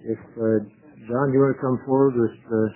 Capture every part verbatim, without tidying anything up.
If uh, John, do you want to come forward with uh,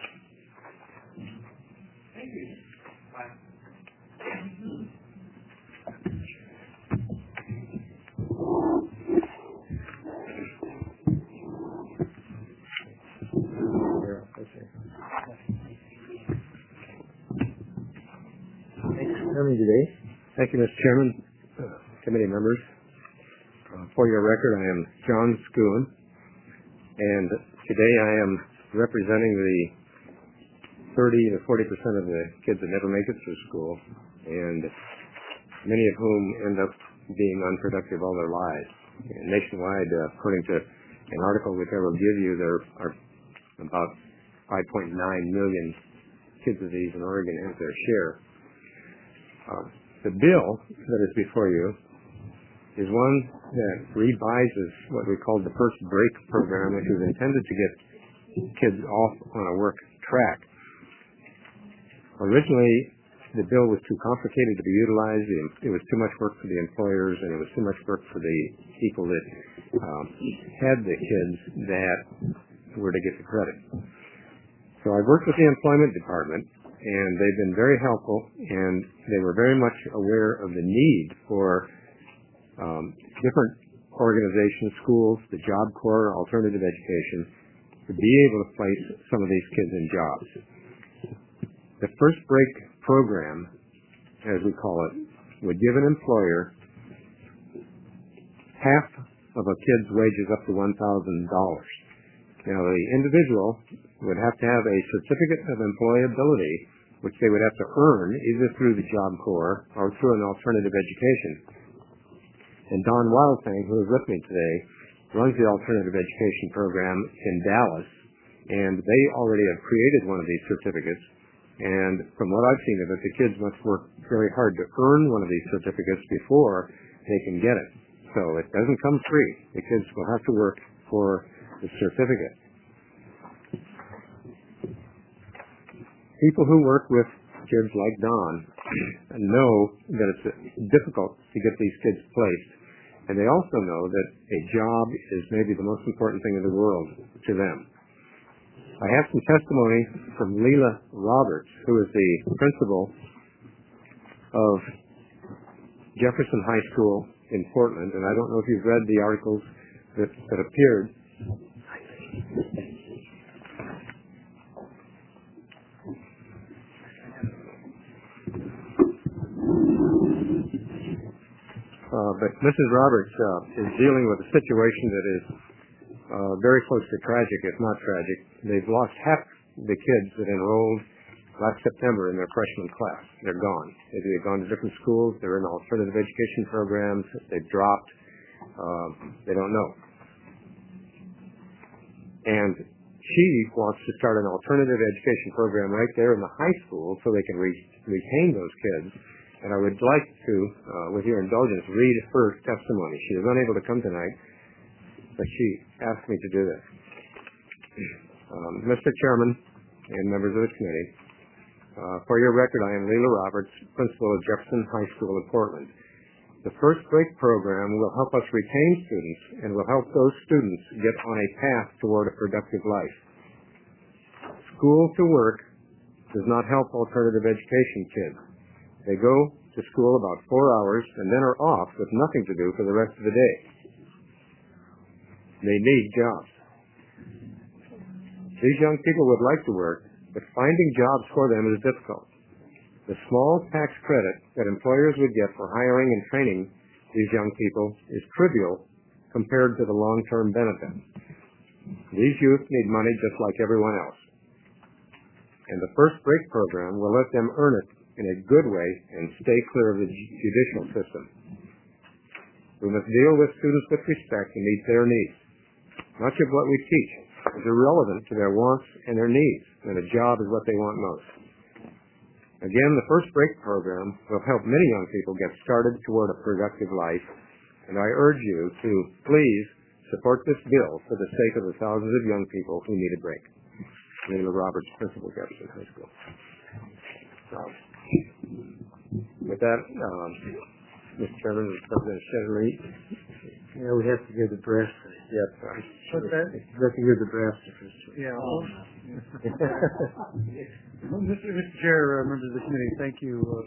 Thanks for coming today. Thank you, Mister Chairman, uh, committee members. Uh, for your record, I am John Schoon, and today I am representing the thirty to forty percent of the kids that never make it through school, and many of whom end up being unproductive all their lives. And nationwide, uh, according to an article which I will give you, there are about five point nine million kids with these in Oregon has their share. Uh, the bill that is before you is one that revises what we call the First Break program, which was intended to get kids off on a work track. Originally, the bill was too complicated to be utilized. It was too much work for the employers, and it was too much work for the people that um, had the kids that were to get the credit. So I've worked with the employment department, and they've been very helpful, and they were very much aware of the need for um, different organizations, schools, the Job Corps, alternative education, to be able to place some of these kids in jobs. The First Break program, as we call it, would give an employer half of a kid's wages up to one thousand dollars. Now, the individual would have to have a certificate of employability, which they would have to earn either through the Job Corps or through an alternative education. And Don Wildfang, who is with me today, runs the alternative education program in Dallas, and they already have created one of these certificates. And from what I've seen of it, the kids must work very hard to earn one of these certificates before they can get it. So it doesn't come free. The kids will have to work for the certificate. People who work with kids like Don know that it's difficult to get these kids placed, and they also know that a job is maybe the most important thing in the world to them. I have some testimony from Leila Roberts, who is the principal of Jefferson High School in Portland, and I don't know if you've read the articles that, that appeared. Uh, but Missus Roberts uh, is dealing with a situation that is uh, very close to tragic, if not tragic. They've lost half the kids that enrolled last September in their freshman class. They're gone. They've gone to different schools. They're in alternative education programs. They've dropped. Uh, they don't know. And she wants to start an alternative education program right there in the high school so they can re- retain those kids. And I would like to, uh, with your indulgence, read her testimony. She is unable to come tonight, but she asked me to do this. Um, Mister Chairman and members of the committee, uh, for your record, I am Leila Roberts, principal of Jefferson High School in Portland. The First Break program will help us retain students and will help those students get on a path toward a productive life. School to work does not help alternative education kids. They go to school about four hours and then are off with nothing to do for the rest of the day. They need jobs. These young people would like to work, but finding jobs for them is difficult. The small tax credit that employers would get for hiring and training these young people is trivial compared to the long-term benefit. These youth need money just like everyone else. And the First Break program will let them earn it in a good way and stay clear of the judicial system. We must deal with students with respect and meet their needs. Much of what we teach is irrelevant to their wants and their needs, and a job is what they want most. Again, the First Break program will help many young people get started toward a productive life, and I urge you to please support this bill for the sake of the thousands of young people who need a break. Leila Roberts, Principal, Jefferson High School. Um, with that, um, Mister Chairman, President Shetterly. Yeah, we have to give the press yet. But that, that you're the drafters. Yeah. Well, Mister Mister Chair, uh, members of the committee, thank you. Uh,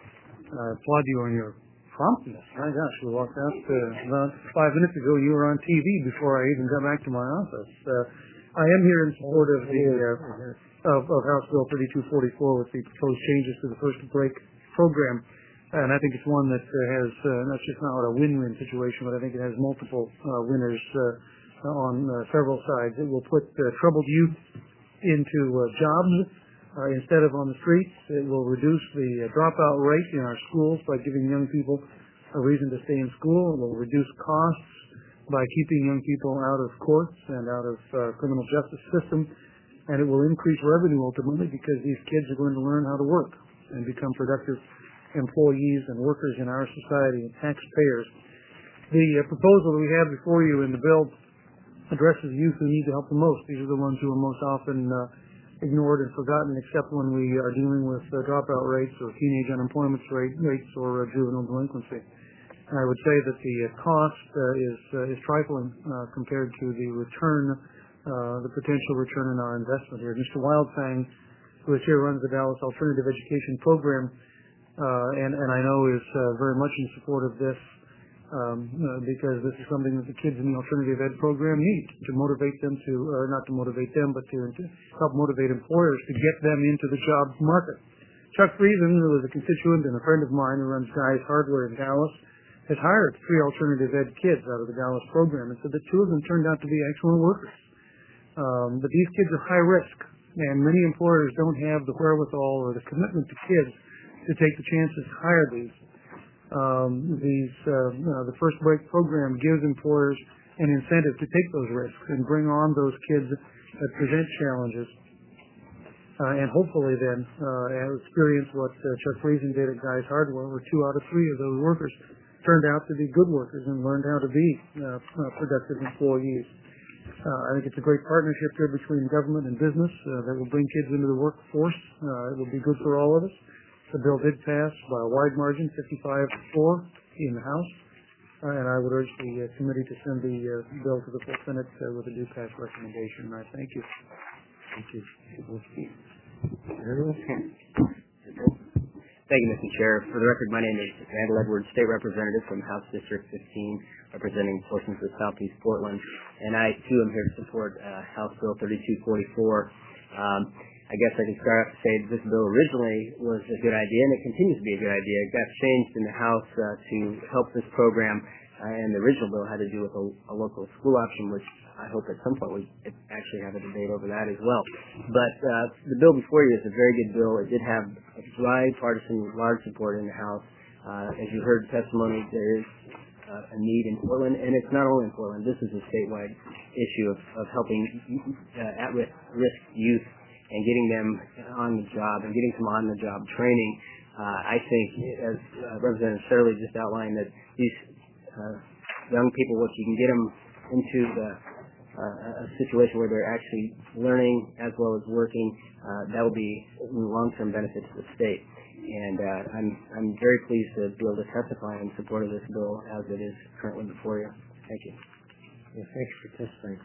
I applaud you on your promptness. My gosh, we walked out uh, about five minutes ago. You were on T V before I even got back to my office. Uh, I am here in support of the uh, of, of House Bill thirty-two forty-four with the proposed changes to the First Break program. And I think it's one that uh, has uh, not just not a win-win situation, but I think it has multiple uh, winners uh, on uh, several sides. It will put uh, troubled youth into uh, jobs uh, instead of on the streets. It will reduce the uh, dropout rate in our schools by giving young people a reason to stay in school. It will reduce costs by keeping young people out of courts and out of uh, criminal justice system. And it will increase revenue ultimately because these kids are going to learn how to work and become productive employees and workers in our society and taxpayers. The uh, proposal that we have before you in the bill addresses youth who need the help the most. These are the ones who are most often uh, ignored and forgotten, except when we are dealing with uh, dropout rates or teenage unemployment rate, rates or uh, juvenile delinquency. And I would say that the uh, cost uh, is uh, is trifling uh, compared to the return, uh, the potential return in our investment here. Mister Wildfang, who is here, runs the Dallas Alternative Education Program, Uh, and, and I know is uh, very much in support of this um, uh, because this is something that the kids in the alternative ed program need to motivate them to, or not to motivate them, but to, to help motivate employers to get them into the job market. Chuck Friesen, who is a constituent and a friend of mine who runs Guy's Hardware in Dallas, has hired three alternative ed kids out of the Dallas program and said that two of them turned out to be excellent workers. Um, but these kids are high risk, and many employers don't have the wherewithal or the commitment to kids to take the chances to hire these. Um, these uh, you know, the First Break program gives employers an incentive to take those risks and bring on those kids that present challenges. Uh, and hopefully then uh, experience what uh, Chuck Friesen did at Guy's Hardware, where two out of three of those workers turned out to be good workers and learned how to be uh, uh, productive employees. Uh, I think it's a great partnership here between government and business uh, that will bring kids into the workforce. Uh, it will be good for all of us. The bill did pass by a wide margin, fifty-five to four in the House, uh, and I would urge the uh, committee to send the uh, bill to the full Senate uh, with a due pass recommendation. And I thank you. Thank you. Thank you, Mister Chair. For the record, my name is Randall Edwards, State Representative from House District fifteen, representing portions of Southeast Portland. And I, too, am here to support uh, House Bill thirty-two forty-four. Um, I guess I can start off to say that this bill originally was a good idea, and it continues to be a good idea. It got changed in the House uh, to help this program, uh, and the original bill had to do with a, a local school option, which I hope at some point we actually have a debate over that as well. But uh, the bill before you is a very good bill. It did have a bipartisan, large support in the House. Uh, as you heard the testimony, there is uh, a need in Portland, and it's not only in Portland. This is a statewide issue of, of helping uh, at-risk risk youth and getting them on the job and getting some on-the-job training. Uh, I think, as uh, Representative Shirley just outlined, that these uh, young people, if you can get them into the, uh, a situation where they're actually learning as well as working, uh, that will be a long-term benefit to the state. And uh, I'm, I'm very pleased to be able to testify in support of this bill as it is currently before you. Thank you. Yeah, thanks for testifying.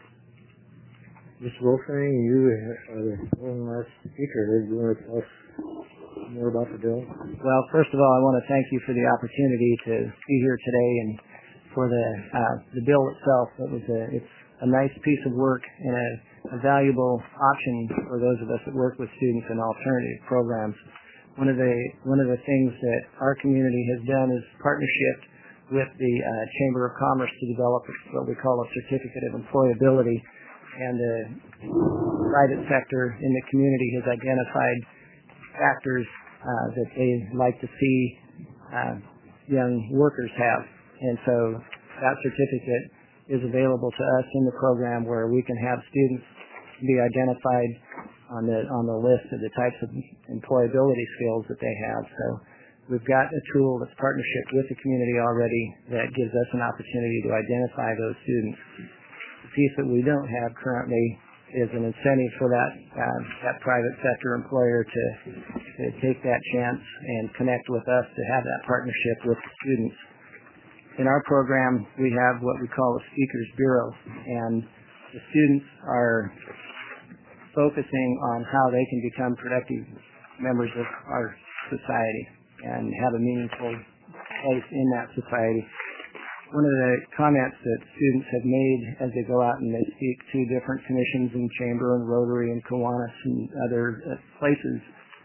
Mister Wolfgang, you are the one last speaker. Do you want to tell us more about the bill? Well, first of all, I want to thank you for the opportunity to be here today and for the uh, the bill itself. It was a it's a nice piece of work and a, a valuable option for those of us that work with students in alternative programs. One of the one of the things that our community has done is partnership with the uh, Chamber of Commerce to develop what we call a certificate of employability. And the private sector in the community has identified factors uh, that they like to see uh, young workers have. And so that certificate is available to us in the program where we can have students be identified on the on the list of the types of employability skills that they have. So we've got a tool that's partnership with the community already that gives us an opportunity to identify those students. Piece that we don't have currently is an incentive for that uh, that private sector employer to, to take that chance and connect with us to have that partnership with the students. in our program, we have what we call a speakers bureau, and the students are focusing on how they can become productive members of our society and have a meaningful place in that society. One of the comments that students have made as they go out and they speak to different commissions in Chamber and Rotary and Kiwanis and other uh, places,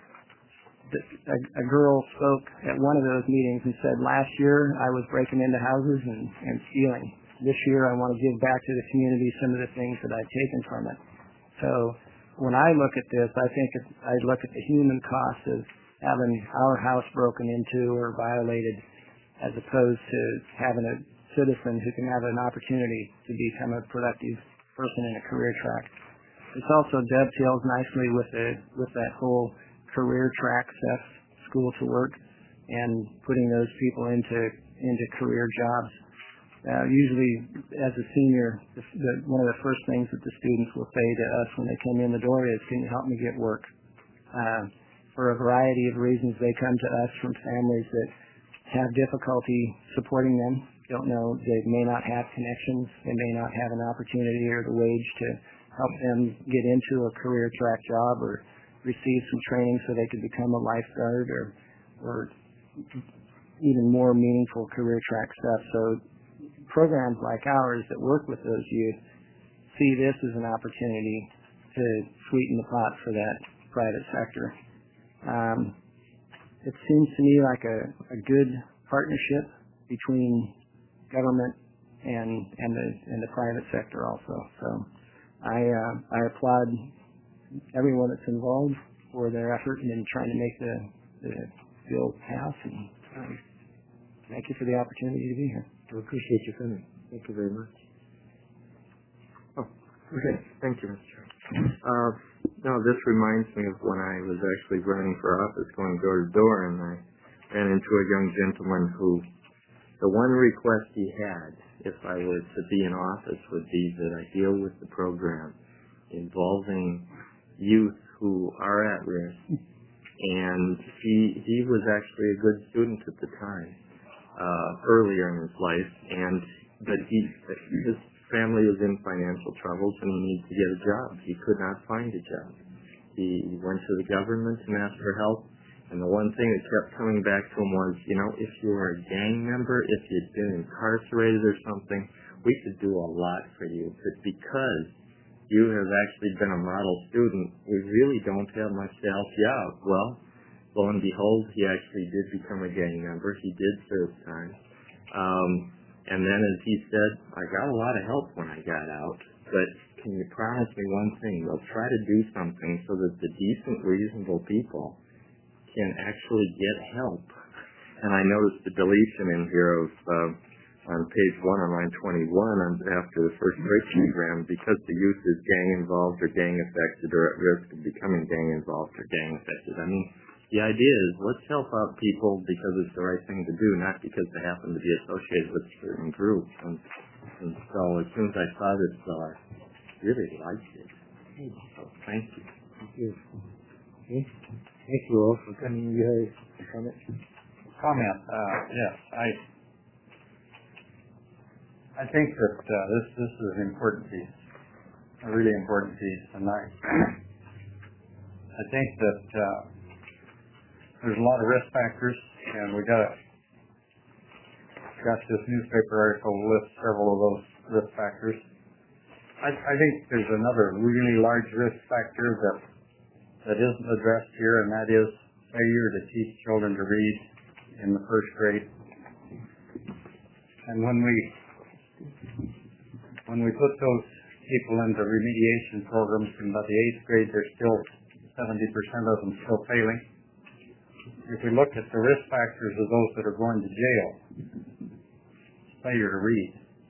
a, a girl spoke at one of those meetings and said, last year I was breaking into houses and, and stealing. This year I want to give back to the community some of the things that I've taken from it. So when I look at this, I think it, I look at the human cost of having our house broken into or violated as opposed to having a citizen who can have an opportunity to become a productive person in a career track. This also dovetails nicely with the with that whole career track stuff, school to work, and putting those people into into career jobs. Uh, usually, as a senior, the, the, one of the first things that the students will say to us when they come in the door is, "Can you help me get work?" Uh, for a variety of reasons, they come to us from families that have difficulty supporting them. Don't know, they may not have connections, they may not have an opportunity or the wage to help them get into a career track job or receive some training so they could become a lifeguard or or even more meaningful career track stuff. So programs like ours that work with those youth see this as an opportunity to sweeten the pot for that private sector. Um, it seems to me like a, a good partnership between government and and the and the private sector also. So I uh, I applaud everyone that's involved for their effort in trying to make the the bill pass, and um, thank you for the opportunity to be here. We appreciate you coming. Thank you very much. Oh, okay. Thank you, Mister Uh, now this reminds me of when I was actually running for office, going door to door, and I ran into a young gentleman who. The one request he had, if I were to be in office, would be that I deal with the program involving youth who are at risk. And he he was actually a good student at the time, uh, earlier in his life, and but he his family was in financial troubles and he needed to get a job. He could not find a job. He went to the government and asked for help. And the one thing that kept coming back to him was, you know, if you were a gang member, if you'd been incarcerated or something, we could do a lot for you. But because you have actually been a model student, we really don't have much to help you out. Well, lo and behold, he actually did become a gang member. He did serve time. Um, and then, as he said, I got a lot of help when I got out. But can you promise me one thing? We'll try to do something so that the decent, reasonable people can actually get help. And I noticed the deletion in here of uh, on page one on line twenty-one on, after the first break program, because the youth is gang involved or gang affected or at risk of becoming gang involved or gang affected. I mean, the idea is let's help out people because it's the right thing to do, not because they happen to be associated with certain groups. And, and so as soon as I saw this bill, I really liked it. So thank you. Thank you. Okay. Thank you all for coming. You have a comment? Comment. Uh, yes, I I think that uh, this this is an important piece, a really important piece, and I I think that uh, there's a lot of risk factors, and we got got this newspaper article lists several of those risk factors. I, I think there's another really large risk factor that. that isn't addressed here, and that is failure to teach children to read in the first grade. And when we when we put those people into remediation programs, and by the eighth grade, they're still seventy percent of them still failing. If we look at the risk factors of those that are going to jail, failure to read.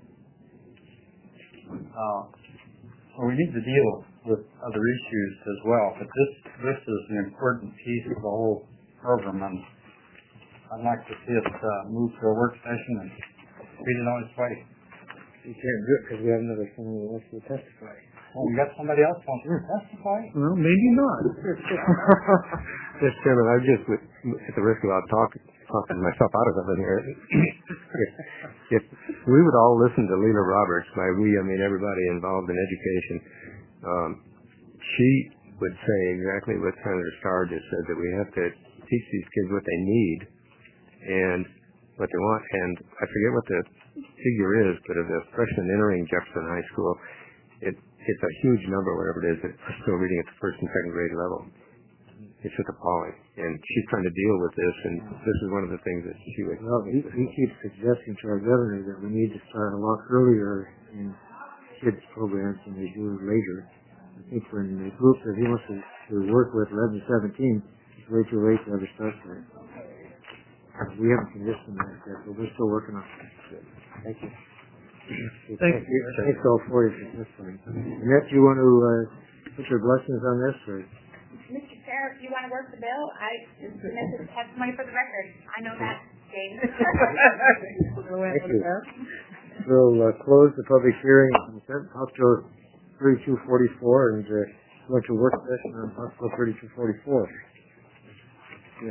Uh, so we need to deal with other issues as well, but this this is an important piece of the whole program, and I'd like to see it uh, move to a work session and read it on its way. You can't do it because we have another someone who wants to testify. Oh, we got somebody else who wants to testify? Well, maybe not. Yes, Chairman, I just, at the risk of out talking, talking myself out of something here. if, if we would all listen to Leela Roberts, by we I mean everybody involved in education, um, she would say exactly what Senator Starr just said, that we have to teach these kids what they need and what they want. And I forget what the figure is, but of the freshmen entering Jefferson High School, it, it's a huge number, whatever it is, that are still reading at the first and second grade level. It's just appalling. And she's trying to deal with this, and this is one of the things that she would... Well, he, he keeps suggesting to our governor that we need to start a lot earlier in kids' programs than they do later. I think when the group that he wants to, to work with, eleven seventeen, it's way too late to ever start that. We haven't convinced them that yet, but we're still working on it. Thank you. Okay, Thank you. Thanks all for your testimony. Annette, you want to uh, put your blessings on this? Or? Mister Chair, if you want to work the bill, I just submit this testimony for the record. I know that, James. Thank you. We'll uh, close the public hearing on House Bill thirty-two forty-four and uh, go into work session on House Bill thirty-two forty-four. Yeah.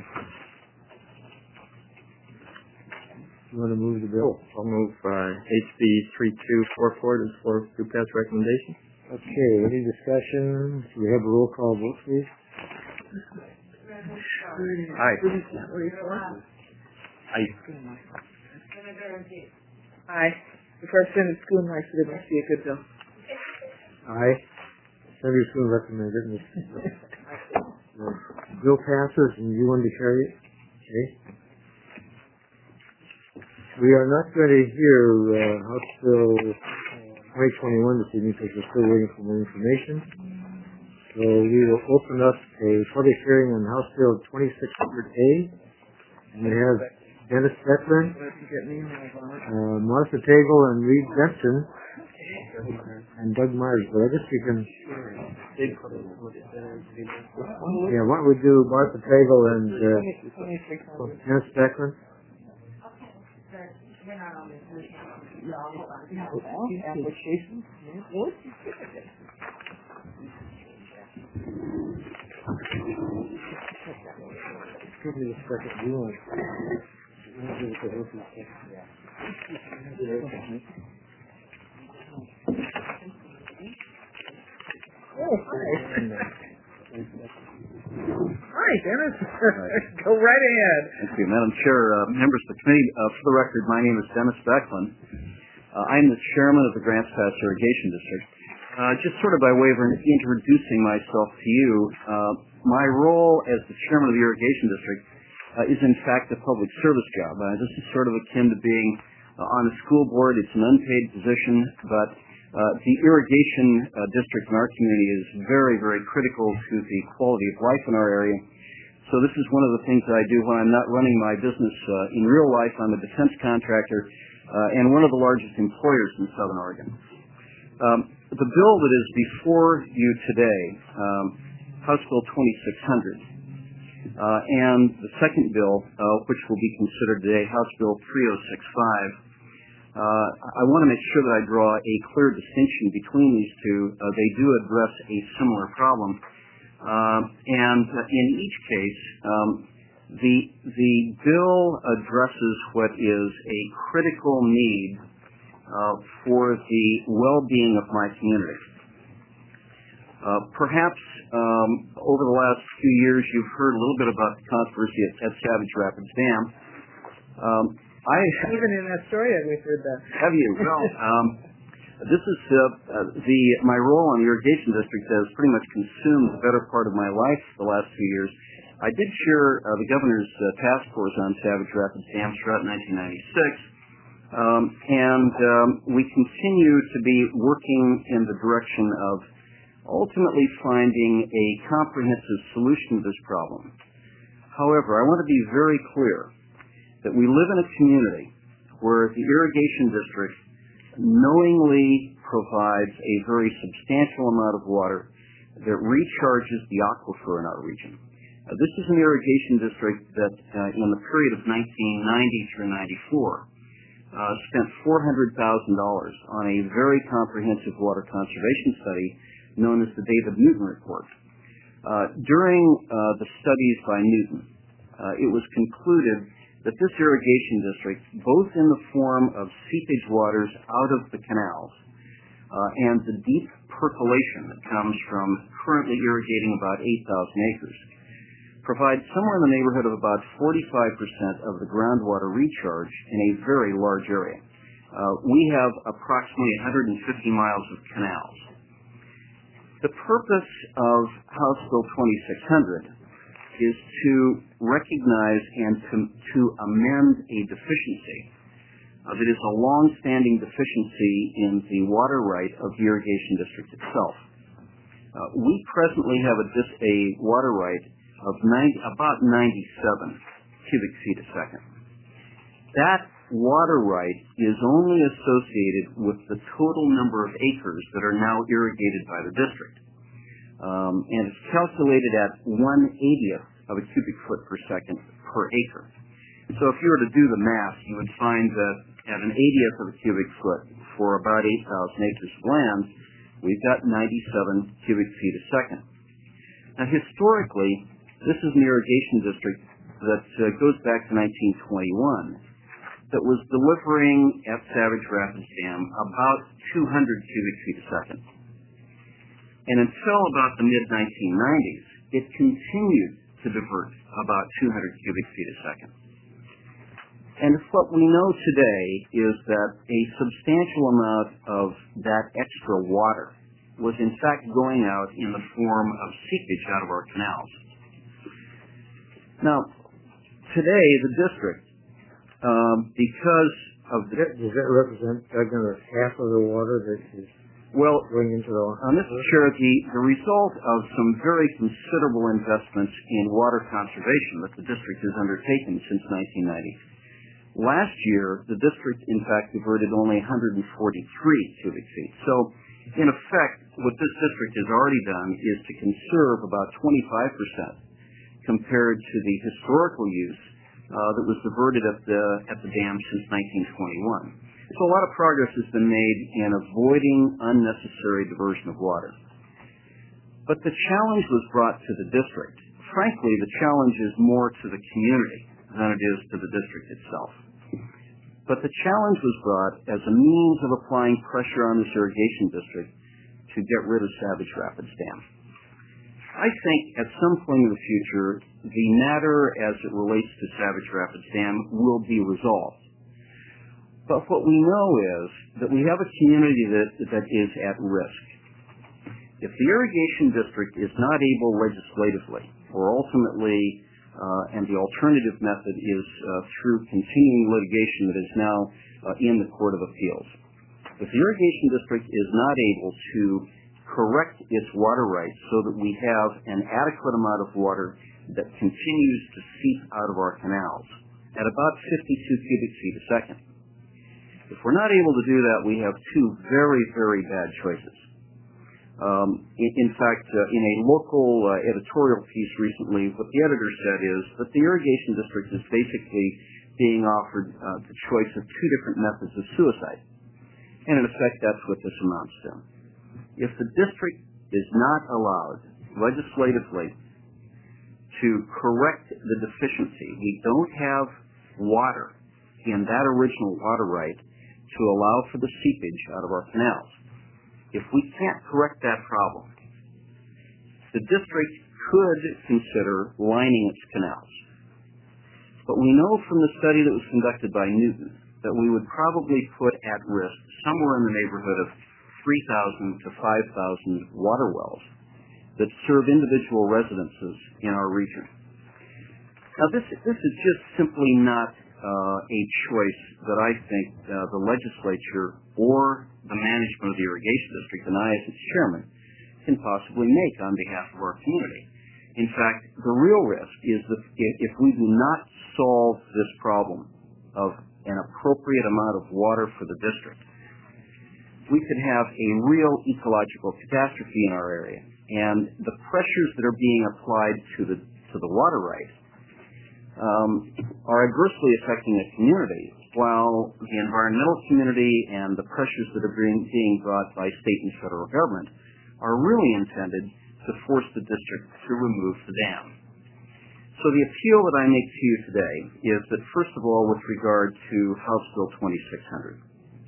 You want to move the bill? I'll move uh, H B thirty-two forty-four to for to pass recommendation. Okay, any discussion? Do we have a roll call vote, please? Aye. Aye. Aye. The first Senator Schoon likes it, it must be a good bill. Aye. Senator Schoon recommended it. The bill passes, and you want to carry it? Okay. We are not going to hear uh, House Bill twenty twenty-one this evening because we're still waiting for more information. So we will open up a public hearing on House Bill twenty-six hundred A. And we have Dennis Beckman, uh, Martha Tagle, and Reed Benson, and Doug Myers. But I guess we can... Yeah, why don't we do Martha Tagle and uh, Dennis Beckman? Give me a second. You want to give it to her for a second? Oh, hi. Hi, Dennis. Go right ahead. Thank you, Madam Chair, uh, members of the committee. Uh, for the record, my name is Dennis Becklin. Uh, I'm the chairman of the Grants Pass Irrigation District. Uh, just sort of by way of introducing myself to you, uh, my role as the chairman of the Irrigation District uh, is in fact a public service job. Uh, this is sort of akin to being uh, on a school board. It's an unpaid position, but uh, the irrigation uh, district in our community is very, very critical to the quality of life in our area. So this is one of the things that I do when I'm not running my business uh, in real life. I'm a defense contractor uh, and one of the largest employers in Southern Oregon. Um, the bill that is before you today, um, House Bill twenty-six hundred, uh, and the second bill, uh, which will be considered today, House Bill three oh six five, uh, I want to make sure that I draw a clear distinction between these two. Uh, they do address a similar problem. Uh, and uh, in each case, um, the, the bill addresses what is a critical need uh, for the well-being of my community. Uh, perhaps um, over the last few years you've heard a little bit about the controversy at, at Savage Rapids Dam. Um, I Even in Astoria, we've heard that. Have you? Well, um, this is uh, uh, the my role on the irrigation district has pretty much consumed the better part of my life the last few years. I did chair uh, the governor's uh, task force on Savage Rapids Dam throughout nineteen ninety-six, um, and um, we continue to be working in the direction of ultimately finding a comprehensive solution to this problem. However, I want to be very clear that we live in a community where the irrigation district knowingly provides a very substantial amount of water that recharges the aquifer in our region. Uh, this is an irrigation district that uh, in the period of nineteen ninety through ninety-four uh, spent four hundred thousand dollars on a very comprehensive water conservation study known as the David Newton Report. Uh, during uh, the studies by Newton, uh, it was concluded that this irrigation district, both in the form of seepage waters out of the canals uh, and the deep percolation that comes from currently irrigating about eight thousand acres, provides somewhere in the neighborhood of about forty-five percent of the groundwater recharge in a very large area. Uh, we have approximately one hundred fifty miles of canals. The purpose of House Bill twenty-six hundred is to recognize and to, to amend a deficiency uh, that is a long-standing deficiency in the water right of the irrigation district itself. Uh, we presently have a, dis- a water right of ninety, about ninety-seven cubic feet a second. That water right is only associated with the total number of acres that are now irrigated by the district. Um, and it's calculated at one eightieth of a cubic foot per second per acre. So if you were to do the math, you would find that at an eightieth of a cubic foot for about eight thousand acres of land, we've got ninety-seven cubic feet a second. Now historically, this is an irrigation district that uh, goes back to nineteen twenty-one that was delivering at Savage Rapids Dam about two hundred cubic feet a second. And until about the mid nineteen nineties, it continued to divert about two hundred cubic feet a second. And what we know today is that a substantial amount of that extra water was in fact going out in the form of seepage out of our canals. Now, today the district, um, because of the... Does that represent, Doug, half of the water that is well, going into the... On this Chair, the, the result of some very considerable investments in water conservation that the district has undertaken since nineteen ninety. Last year, the district, in fact, diverted only one hundred forty-three cubic feet. So, in effect, what this district has already done is to conserve about twenty-five percent compared to the historical use uh, that was diverted at the, at the dam since nineteen twenty-one. So a lot of progress has been made in avoiding unnecessary diversion of water. But the challenge was brought to the district. Frankly, the challenge is more to the community than it is to the district itself. But the challenge was brought as a means of applying pressure on this irrigation district to get rid of Savage Rapids Dam. I think at some point in the future, the matter as it relates to Savage Rapids Dam will be resolved. But what we know is that we have a community that, that is at risk. If the irrigation district is not able legislatively, or ultimately, uh, and the alternative method is uh, through continuing litigation that is now uh, in the Court of Appeals. If the irrigation district is not able to correct its water rights so that we have an adequate amount of water that continues to seep out of our canals at about fifty-two cubic feet a second, if we're not able to do that, we have two very, very bad choices. Um, in, in fact, uh, in a local uh, editorial piece recently, what the editor said is that the irrigation district is basically being offered uh, the choice of two different methods of suicide. And in effect, that's what this amounts to. If the district is not allowed legislatively to correct the deficiency, we don't have water in that original water right to allow for the seepage out of our canals. If we can't correct that problem, the district could consider lining its canals. But we know from the study that was conducted by Newton that we would probably put at risk somewhere in the neighborhood of three thousand to five thousand water wells that serve individual residences in our region. Now, this, this is just simply not Uh, a choice that I think uh, the legislature or the management of the irrigation district, and I as its chairman, can possibly make on behalf of our community. In fact, the real risk is that if we do not solve this problem of an appropriate amount of water for the district, we could have a real ecological catastrophe in our area. And the pressures that are being applied to the to the water right um, are adversely affecting the community, while the environmental community and the pressures that are being, being brought by state and federal government are really intended to force the district to remove the dam. So So the appeal that I make to you today is that, first of all, with regard to House Bill twenty-six hundred,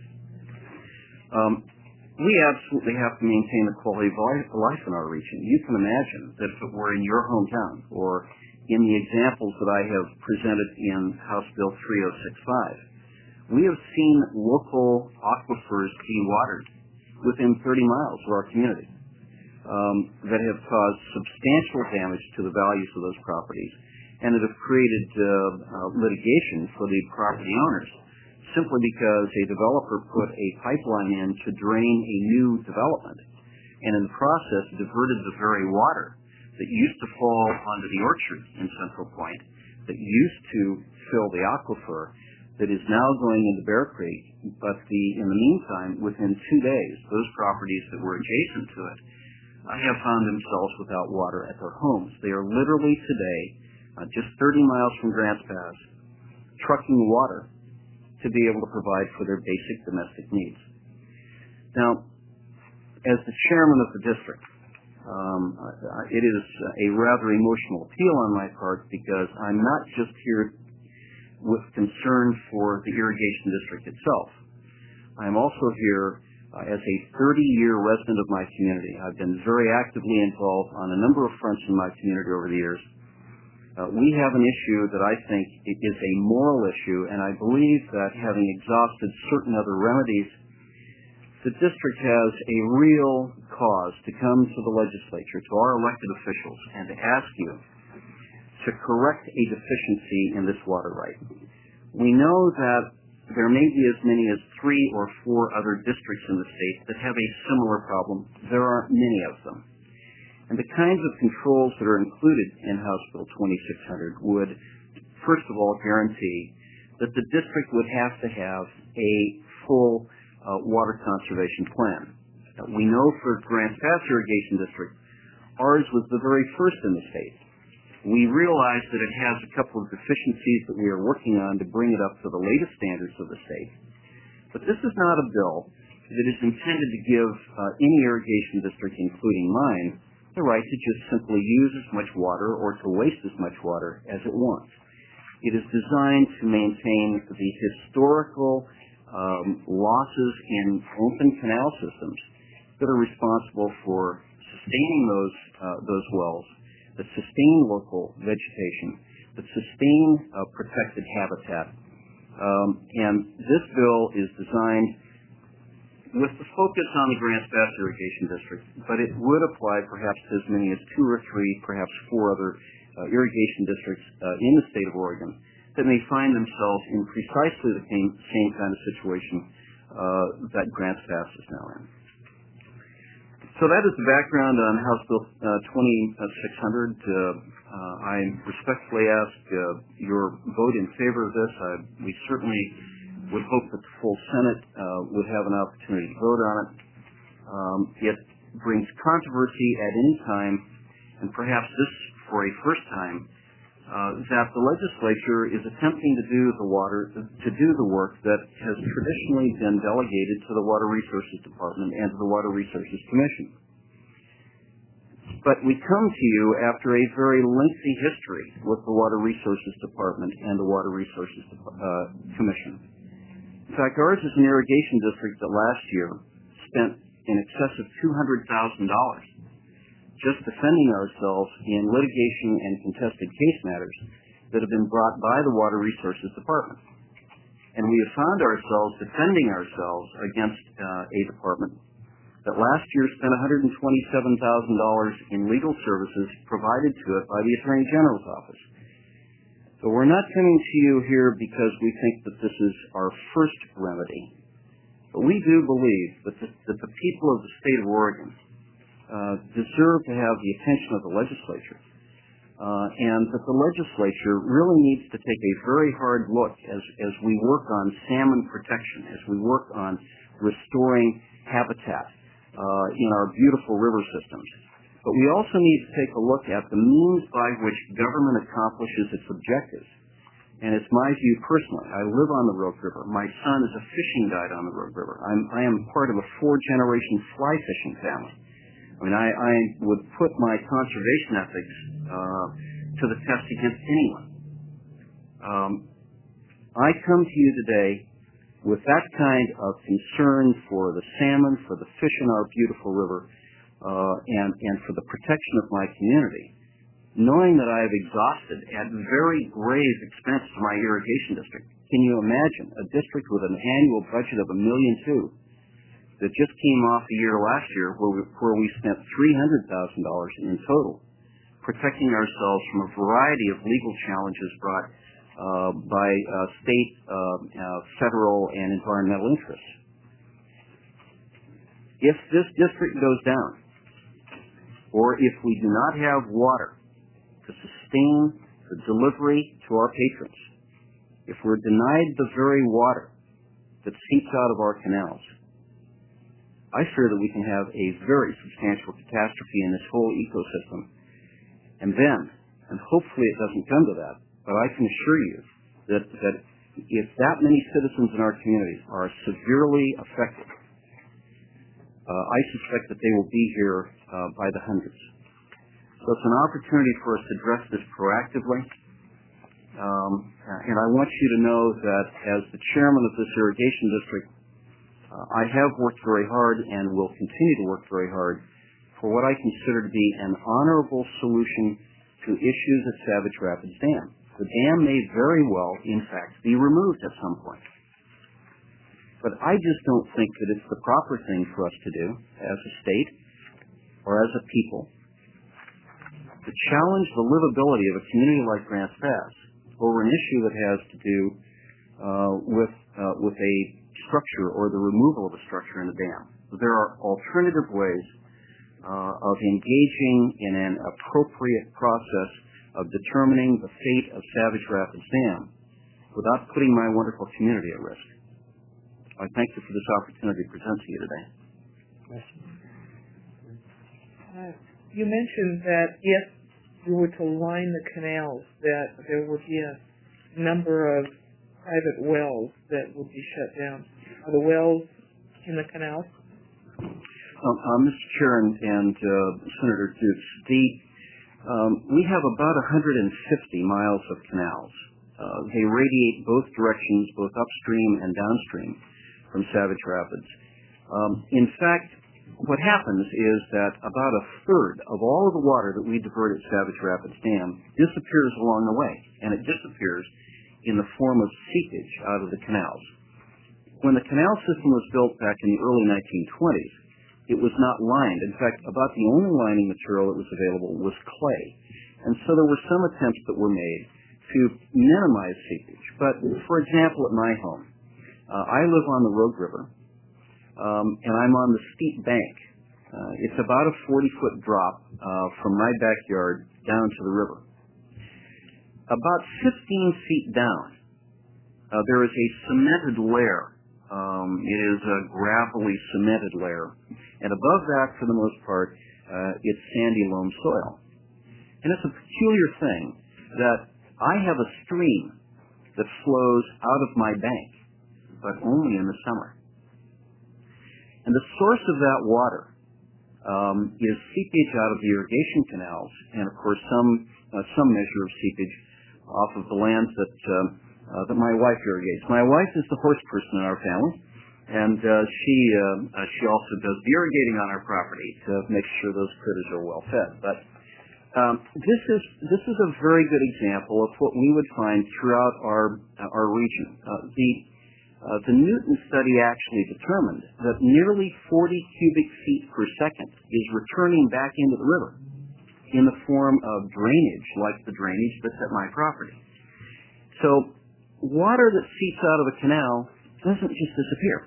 um, we absolutely have to maintain the quality of life in our region. You can imagine that if it were in your hometown or in the examples that I have presented in House Bill three oh six five, we have seen local aquifers be watered within thirty miles of our community um, that have caused substantial damage to the values of those properties and that have created uh, uh, litigation for the property owners simply because a developer put a pipeline in to drain a new development and in the process diverted the very water that used to fall onto the orchard in Central Point, that used to fill the aquifer, that is now going into Bear Creek, but the, in the meantime, within two days, those properties that were adjacent to it uh, have found themselves without water at their homes. They are literally today, uh, just thirty miles from Grants Pass, trucking water to be able to provide for their basic domestic needs. Now, as the chairman of the district, um, it is a rather emotional appeal on my part because I'm not just here with concern for the irrigation district itself. I'm also here uh, as a thirty-year resident of my community. I've been very actively involved on a number of fronts in my community over the years. Uh, we have an issue that I think it is a moral issue, and I believe that having exhausted certain other remedies, the district has a real cause to come to the legislature, to our elected officials, and to ask you to correct a deficiency in this water right. We know that there may be as many as three or four other districts in the state that have a similar problem. There aren't many of them. And the kinds of controls that are included in House Bill twenty-six hundred would, first of all, guarantee that the district would have to have a full uh, water conservation plan. Uh, we know for Grants Pass Irrigation District, ours was the very first in the state. We realize that it has a couple of deficiencies that we are working on to bring it up to the latest standards of the state. But this is not a bill that is intended to give uh, any irrigation district, including mine, the right to just simply use as much water or to waste as much water as it wants. It is designed to maintain the historical um, losses in open canal systems that are responsible for sustaining those uh, those wells, that sustain local vegetation, that sustain uh, protected habitat. Um, and this bill is designed with the focus on the Grants Pass Irrigation District, but it would apply perhaps to as many as two or three, perhaps four other uh, irrigation districts uh, in the state of Oregon that may find themselves in precisely the same, same kind of situation uh, that Grants Pass is now in. So that is the background on House Bill uh, twenty-six hundred. Uh, uh, I respectfully ask uh, your vote in favor of this. I, we certainly would hope that the full Senate uh, would have an opportunity to vote on it. Um, it brings controversy at any time, and perhaps this for a first time, uh, that the legislature is attempting to do the water to do the work that has traditionally been delegated to the Water Resources Department and to the Water Resources Commission. But we come to you after a very lengthy history with the Water Resources Department and the Water Resources uh, Commission. In fact, ours is an irrigation district that last year spent in excess of two hundred thousand dollars just defending ourselves in litigation and contested case matters that have been brought by the Water Resources Department. And we have found ourselves defending ourselves against uh, a department that last year spent one hundred twenty-seven thousand dollars in legal services provided to it by the Attorney General's office. So we're not coming to you here because we think that this is our first remedy. But we do believe that the, that the people of the state of Oregon uh, deserve to have the attention of the legislature. Uh, and that the legislature really needs to take a very hard look as, as we work on salmon protection, as we work on restoring habitat uh, in our beautiful river systems. But we also need to take a look at the means by which government accomplishes its objectives. And it's my view personally. I live on the Rogue River. My son is a fishing guide on the Rogue River. I'm, I am part of a four-generation fly fishing family. I mean, I, I would put my conservation ethics uh, to the test against anyone. Um, I come to you today with that kind of concern for the salmon, for the fish in our beautiful river, uh, and, and for the protection of my community, knowing that I have exhausted at very grave expense to my irrigation district. Can you imagine a district with an annual budget of a million two that just came off a year last year where we, where we spent three hundred thousand dollars in total protecting ourselves from a variety of legal challenges brought uh, by uh, state, uh, uh, federal, and environmental interests. If this district goes down, or if we do not have water to sustain the delivery to our patrons, if we're denied the very water that seeps out of our canals, I fear that we can have a very substantial catastrophe in this whole ecosystem. And then, and hopefully it doesn't come to that, but I can assure you that, that if that many citizens in our community are severely affected, uh, I suspect that they will be here uh, by the hundreds. So it's an opportunity for us to address this proactively. Um, and I want you to know that as the chairman of this irrigation district, uh, I have worked very hard and will continue to work very hard for what I consider to be an honorable solution to issues at Savage Rapids Dam. The dam may very well, in fact, be removed at some point. But I just don't think that it's the proper thing for us to do as a state or as a people to challenge the livability of a community like Grants Pass over an issue that has to do uh, with uh, with a structure or the removal of a structure in a dam. There are alternative ways uh, of engaging in an appropriate process of determining the fate of Savage Rapids Dam without putting my wonderful community at risk. I thank you for this opportunity to present to you today. Uh, you mentioned that if you were to line the canals, that there would be a number of private wells that would be shut down. Are the wells in the canals? Um, uh, Mister Chair and, and uh, Senator Dukes, the, um, we have about one hundred fifty miles of canals. Uh, they radiate both directions, both upstream and downstream from Savage Rapids. Um, in fact, what happens is that about a third of all of the water that we divert at Savage Rapids Dam disappears along the way, and it disappears in the form of seepage out of the canals. When the canal system was built back in the early nineteen twenties, it was not lined. In fact, about the only lining material that was available was clay. And so there were some attempts that were made to minimize seepage. But, for example, at my home, uh, I live on the Rogue River, um, and I'm on the steep bank. Uh, it's about a forty-foot drop uh, from my backyard down to the river. About fifteen feet down, uh, there is a cemented layer. Um, it is a gravelly cemented layer. And above that, for the most part, uh, it's sandy loam soil. And it's a peculiar thing that I have a stream that flows out of my bank, but only in the summer. And the source of that water um, is seepage out of the irrigation canals, and of course some uh, some measure of seepage off of the lands that uh, uh, that my wife irrigates. My wife is the horse person in our family, and uh, she uh, uh, she also does the irrigating on our property to make sure those critters are well fed. But um, this is this is a very good example of what we would find throughout our uh, our region. Uh, the uh, the Newton study actually determined that nearly forty cubic feet per second is returning back into the river in the form of drainage, like the drainage that's at my property. So water that seeps out of a canal doesn't just disappear.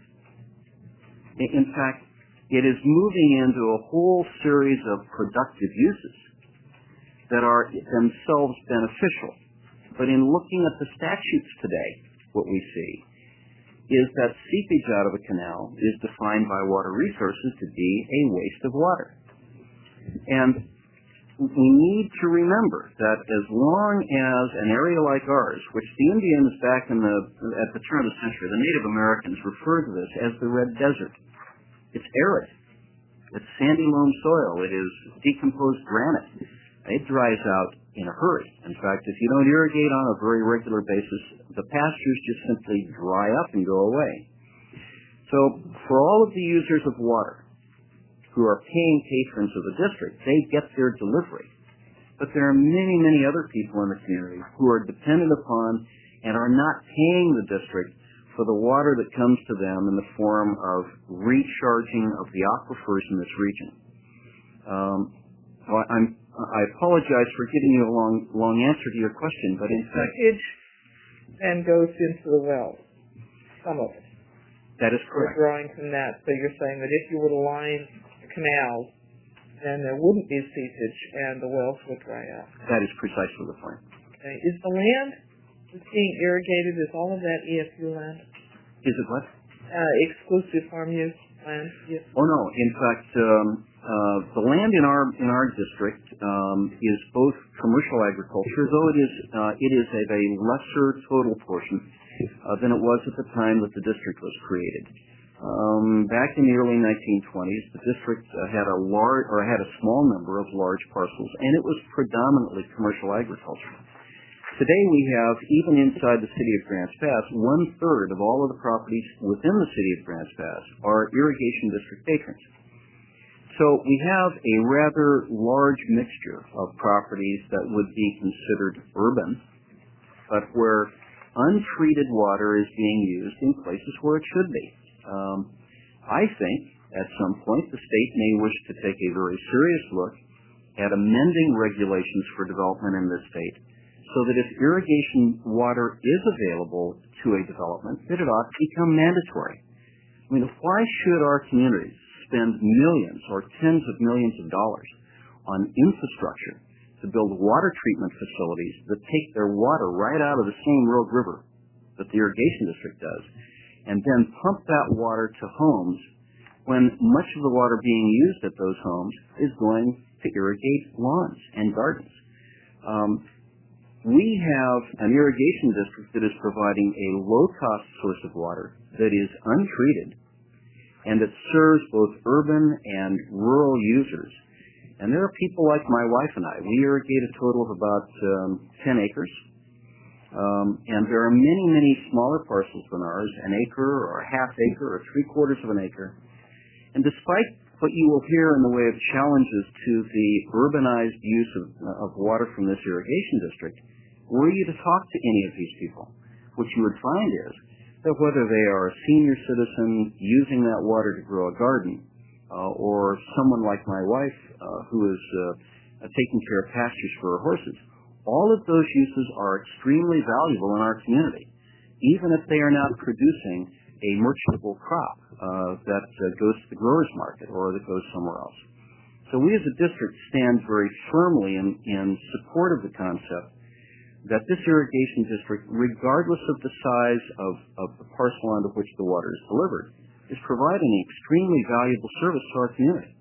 In fact, it is moving into a whole series of productive uses that are themselves beneficial. But in looking at the statutes today, what we see is that seepage out of a canal is defined by Water Resources to be a waste of water. And we need to remember that as long as an area like ours, which the Indians back in the at the turn of the century, the Native Americans referred to this as the Red Desert. It's arid. It's sandy loam soil. It is decomposed granite. It dries out in a hurry. In fact, if you don't irrigate on a very regular basis, the pastures just simply dry up and go away. So for all of the users of water who are paying patrons of the district, they get their delivery. But there are many, many other people in the community who are dependent upon and are not paying the district for the water that comes to them in the form of recharging of the aquifers in this region. Um, well, I'm, I apologize for giving you a long, long answer to your question, but in fact... Seepage then goes into the wells, some of it. That is correct. We're drawing from that. So you're saying that if you were to line the canals, then there wouldn't be seepage and the wells would dry up. That is precisely the point. Okay. Is the land that's being irrigated, is all of that E F U land? Is it what? Uh, exclusive farm use land? Yes. Oh no. In fact, um, uh, the land in our in our district um, is both commercial agriculture, though it is uh, it is of a lesser total portion uh, than it was at the time that the district was created. Um, back in the early nineteen twenties, the district uh, had a large or had a small number of large parcels, and it was predominantly commercial agriculture. Today we have, even inside the city of Grants Pass, one-third of all of the properties within the city of Grants Pass are irrigation district patrons. So we have a rather large mixture of properties that would be considered urban, but where untreated water is being used in places where it should be. Um, I think at some point the state may wish to take a very serious look at amending regulations for development in this state, so that if irrigation water is available to a development, that it ought to become mandatory. I mean, why should our communities spend millions or tens of millions of dollars on infrastructure to build water treatment facilities that take their water right out of the same Rogue River that the irrigation district does, and then pump that water to homes when much of the water being used at those homes is going to irrigate lawns and gardens? Um, We have an irrigation district that is providing a low-cost source of water that is untreated and that serves both urban and rural users. And there are people like my wife and I. We irrigate a total of about um, ten acres. Um, and there are many, many smaller parcels than ours, an acre or a half acre or three quarters of an acre. And despite what you will hear in the way of challenges to the urbanized use of, of water from this irrigation district, were you to talk to any of these people, what you would find is that whether they are a senior citizen using that water to grow a garden, uh, or someone like my wife uh, who is uh, taking care of pastures for her horses, all of those uses are extremely valuable in our community, even if they are not producing a merchantable crop uh, that uh, goes to the grower's market or that goes somewhere else. So we as a district stand very firmly in, in support of the concept that this irrigation district, regardless of the size of, of the parcel onto which the water is delivered, is providing an extremely valuable service to our community.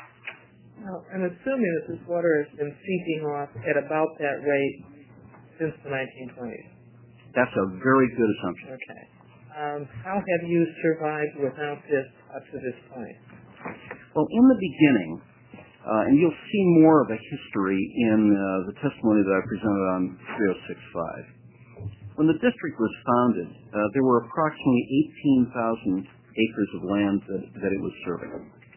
Now, I'm assuming that this water has been seeping off at about that rate since the nineteen twenties. That's a very good assumption. Okay. Um, how have you survived without this up to this point? Well, in the beginning, Uh, and you'll see more of a history in uh, the testimony that I presented on three oh six five. When the district was founded, uh, there were approximately eighteen thousand acres of land that, that it was serving.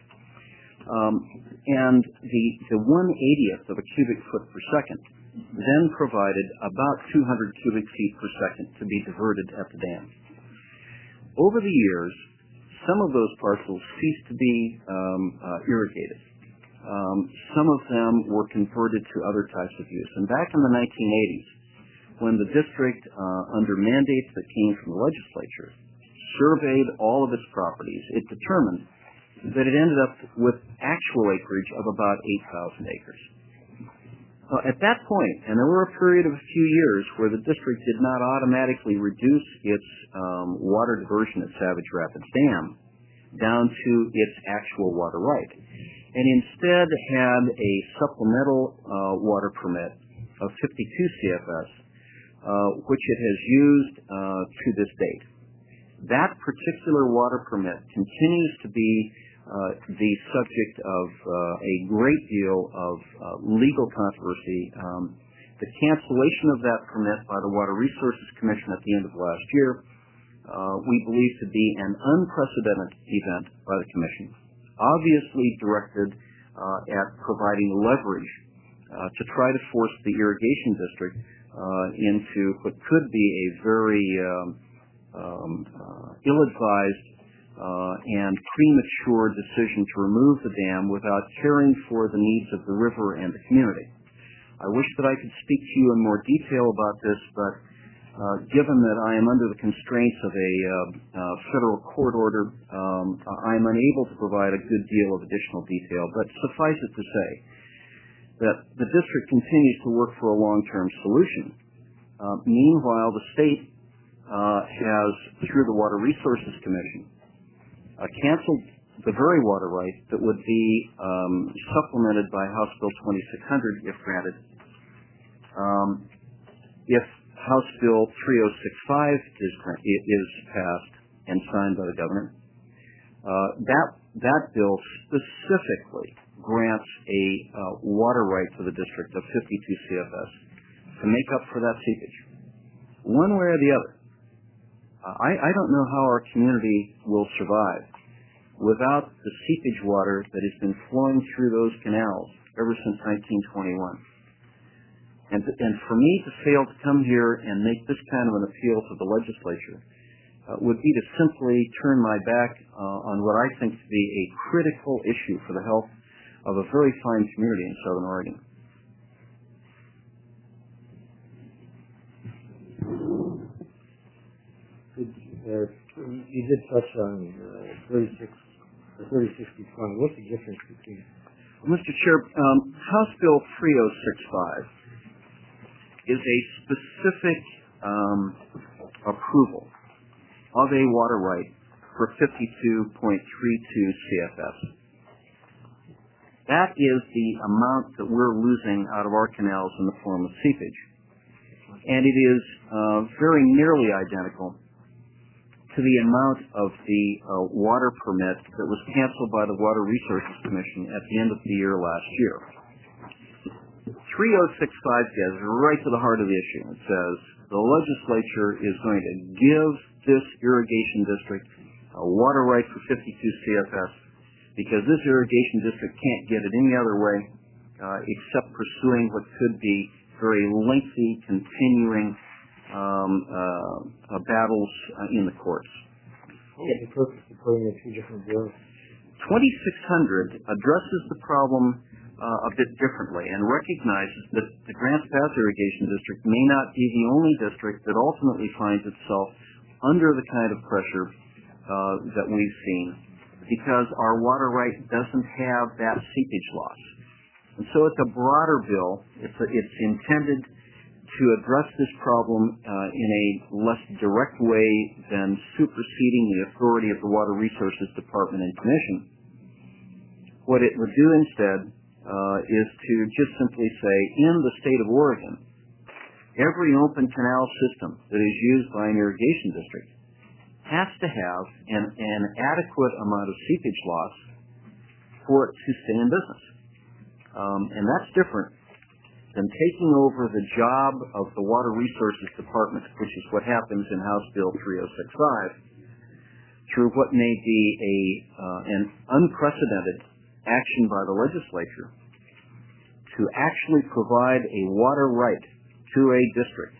Um, and the, the one eightieth of a cubic foot per second then provided about two hundred cubic feet per second to be diverted at the dam. Over the years, some of those parcels ceased to be um, uh, irrigated. Um, some of them were converted to other types of use. And back in the nineteen eighties, when the district, uh, under mandates that came from the legislature, surveyed all of its properties, it determined that it ended up with actual acreage of about eight thousand acres. Uh, at that point, and there were a period of a few years where the district did not automatically reduce its um, water diversion at Savage Rapids Dam down to its actual water right, and instead had a supplemental uh, water permit of fifty-two C F S, uh, which it has used uh, to this date. That particular water permit continues to be uh, the subject of uh, a great deal of uh, legal controversy um, The cancellation of that permit by the Water Resources Commission at the end of last year, uh, we believe to be an unprecedented event by the Commission, obviously directed uh, at providing leverage uh, to try to force the irrigation district uh, into what could be a very um, um, uh, ill-advised uh, and premature decision to remove the dam without caring for the needs of the river and the community. I wish that I could speak to you in more detail about this, but uh, given that I am under the constraints of a uh, uh, federal court order, um, I am unable to provide a good deal of additional detail. But suffice it to say that the district continues to work for a long-term solution. Uh, meanwhile, the state uh, has, through the Water Resources Commission, uh, canceled the very water right that would be um, supplemented by House Bill twenty-six hundred if granted. Um, if House Bill three oh six five is, is passed and signed by the governor, uh, that, that bill specifically grants a uh, water right to the district of fifty-two C F S to make up for that seepage. One way or the other. Uh, I, I don't know how our community will survive without the seepage water that has been flowing through those canals ever since nineteen twenty-one. And, to, and for me to fail to come here and make this kind of an appeal to the legislature uh, would be to simply turn my back uh, on what I think to be a critical issue for the health of a very fine community in Southern Oregon. Uh, you did touch on uh, thirty-six, or thirty sixty-five. What's the difference between? Well, Mister Chair, um, House Bill three oh six five is a specific um, approval of a water right for fifty-two point three two C F S. That is the amount that we're losing out of our canals in the form of seepage. And it is uh, very nearly identical to the amount of the uh, water permit that was canceled by the Water Resources Commission at the end of the year last year. three oh six five gets right to the heart of the issue. It says the legislature is going to give this irrigation district a water right for fifty-two C F S because this irrigation district can't get it any other way uh, except pursuing what could be very lengthy, continuing Um, uh, uh, battles uh, in the courts. What was the purpose of putting in two different bills? twenty-six hundred addresses the problem uh, a bit differently and recognizes that the Grants Pass Irrigation District may not be the only district that ultimately finds itself under the kind of pressure uh, that we've seen because our water right doesn't have that seepage loss. And so it's a broader bill. It's, a, it's intended to address this problem uh, in a less direct way than superseding the authority of the Water Resources Department and Commission. What it would do instead uh, is to just simply say, in the state of Oregon, every open canal system that is used by an irrigation district has to have an, an adequate amount of seepage loss for it to stay in business. Um, and that's different than taking over the job of the Water Resources Department, which is what happens in House Bill three oh six five, through what may be a uh, an unprecedented action by the legislature to actually provide a water right to a district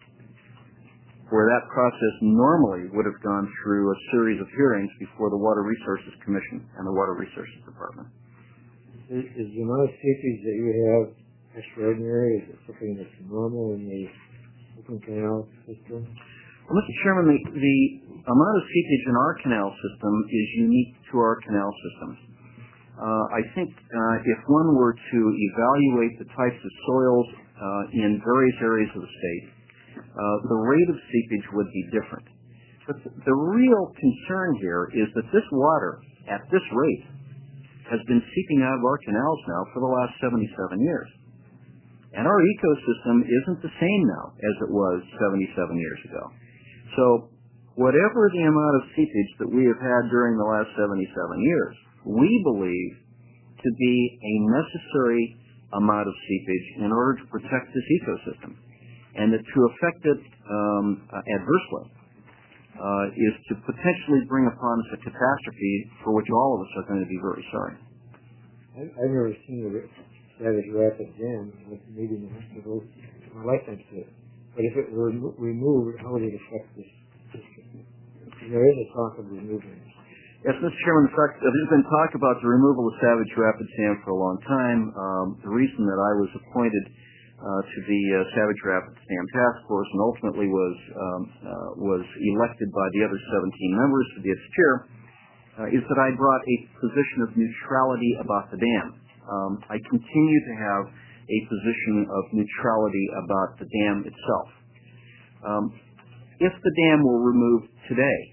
where that process normally would have gone through a series of hearings before the Water Resources Commission and the Water Resources Department. Is, is the amount of seepage that you have extraordinary? Is it something that's normal in the open canal system? Well, Mister Chairman, the, the amount of seepage in our canal system is unique to our canal systems. Uh, I think uh, if one were to evaluate the types of soils uh, in various areas of the state, uh, the rate of seepage would be different. But the, the real concern here is that this water, at this rate, has been seeping out of our canals now for the last seventy-seven years. And our ecosystem isn't the same now as it was seventy-seven years ago. So whatever the amount of seepage that we have had during the last seventy-seven years, we believe to be a necessary amount of seepage in order to protect this ecosystem. And that to affect it um, uh, adversely uh, is to potentially bring upon us a catastrophe for which all of us are going to be very sorry. I, I've never seen the Savage Rapids Dam, like maybe in the hospital, in my lifetime to it. But if it were removed, how would it affect this district? There is a talk of removing it. Yes, Mister Chairman, in fact, uh, there's been talk about the removal of Savage Rapids Dam for a long time. Um, the reason that I was appointed uh, to the uh, Savage Rapids Dam Task Force and ultimately was um, uh, was elected by the other seventeen members to be its chair uh, is that I brought a position of neutrality about the dam. Um, I continue to have a position of neutrality about the dam itself. Um, if the dam were removed today,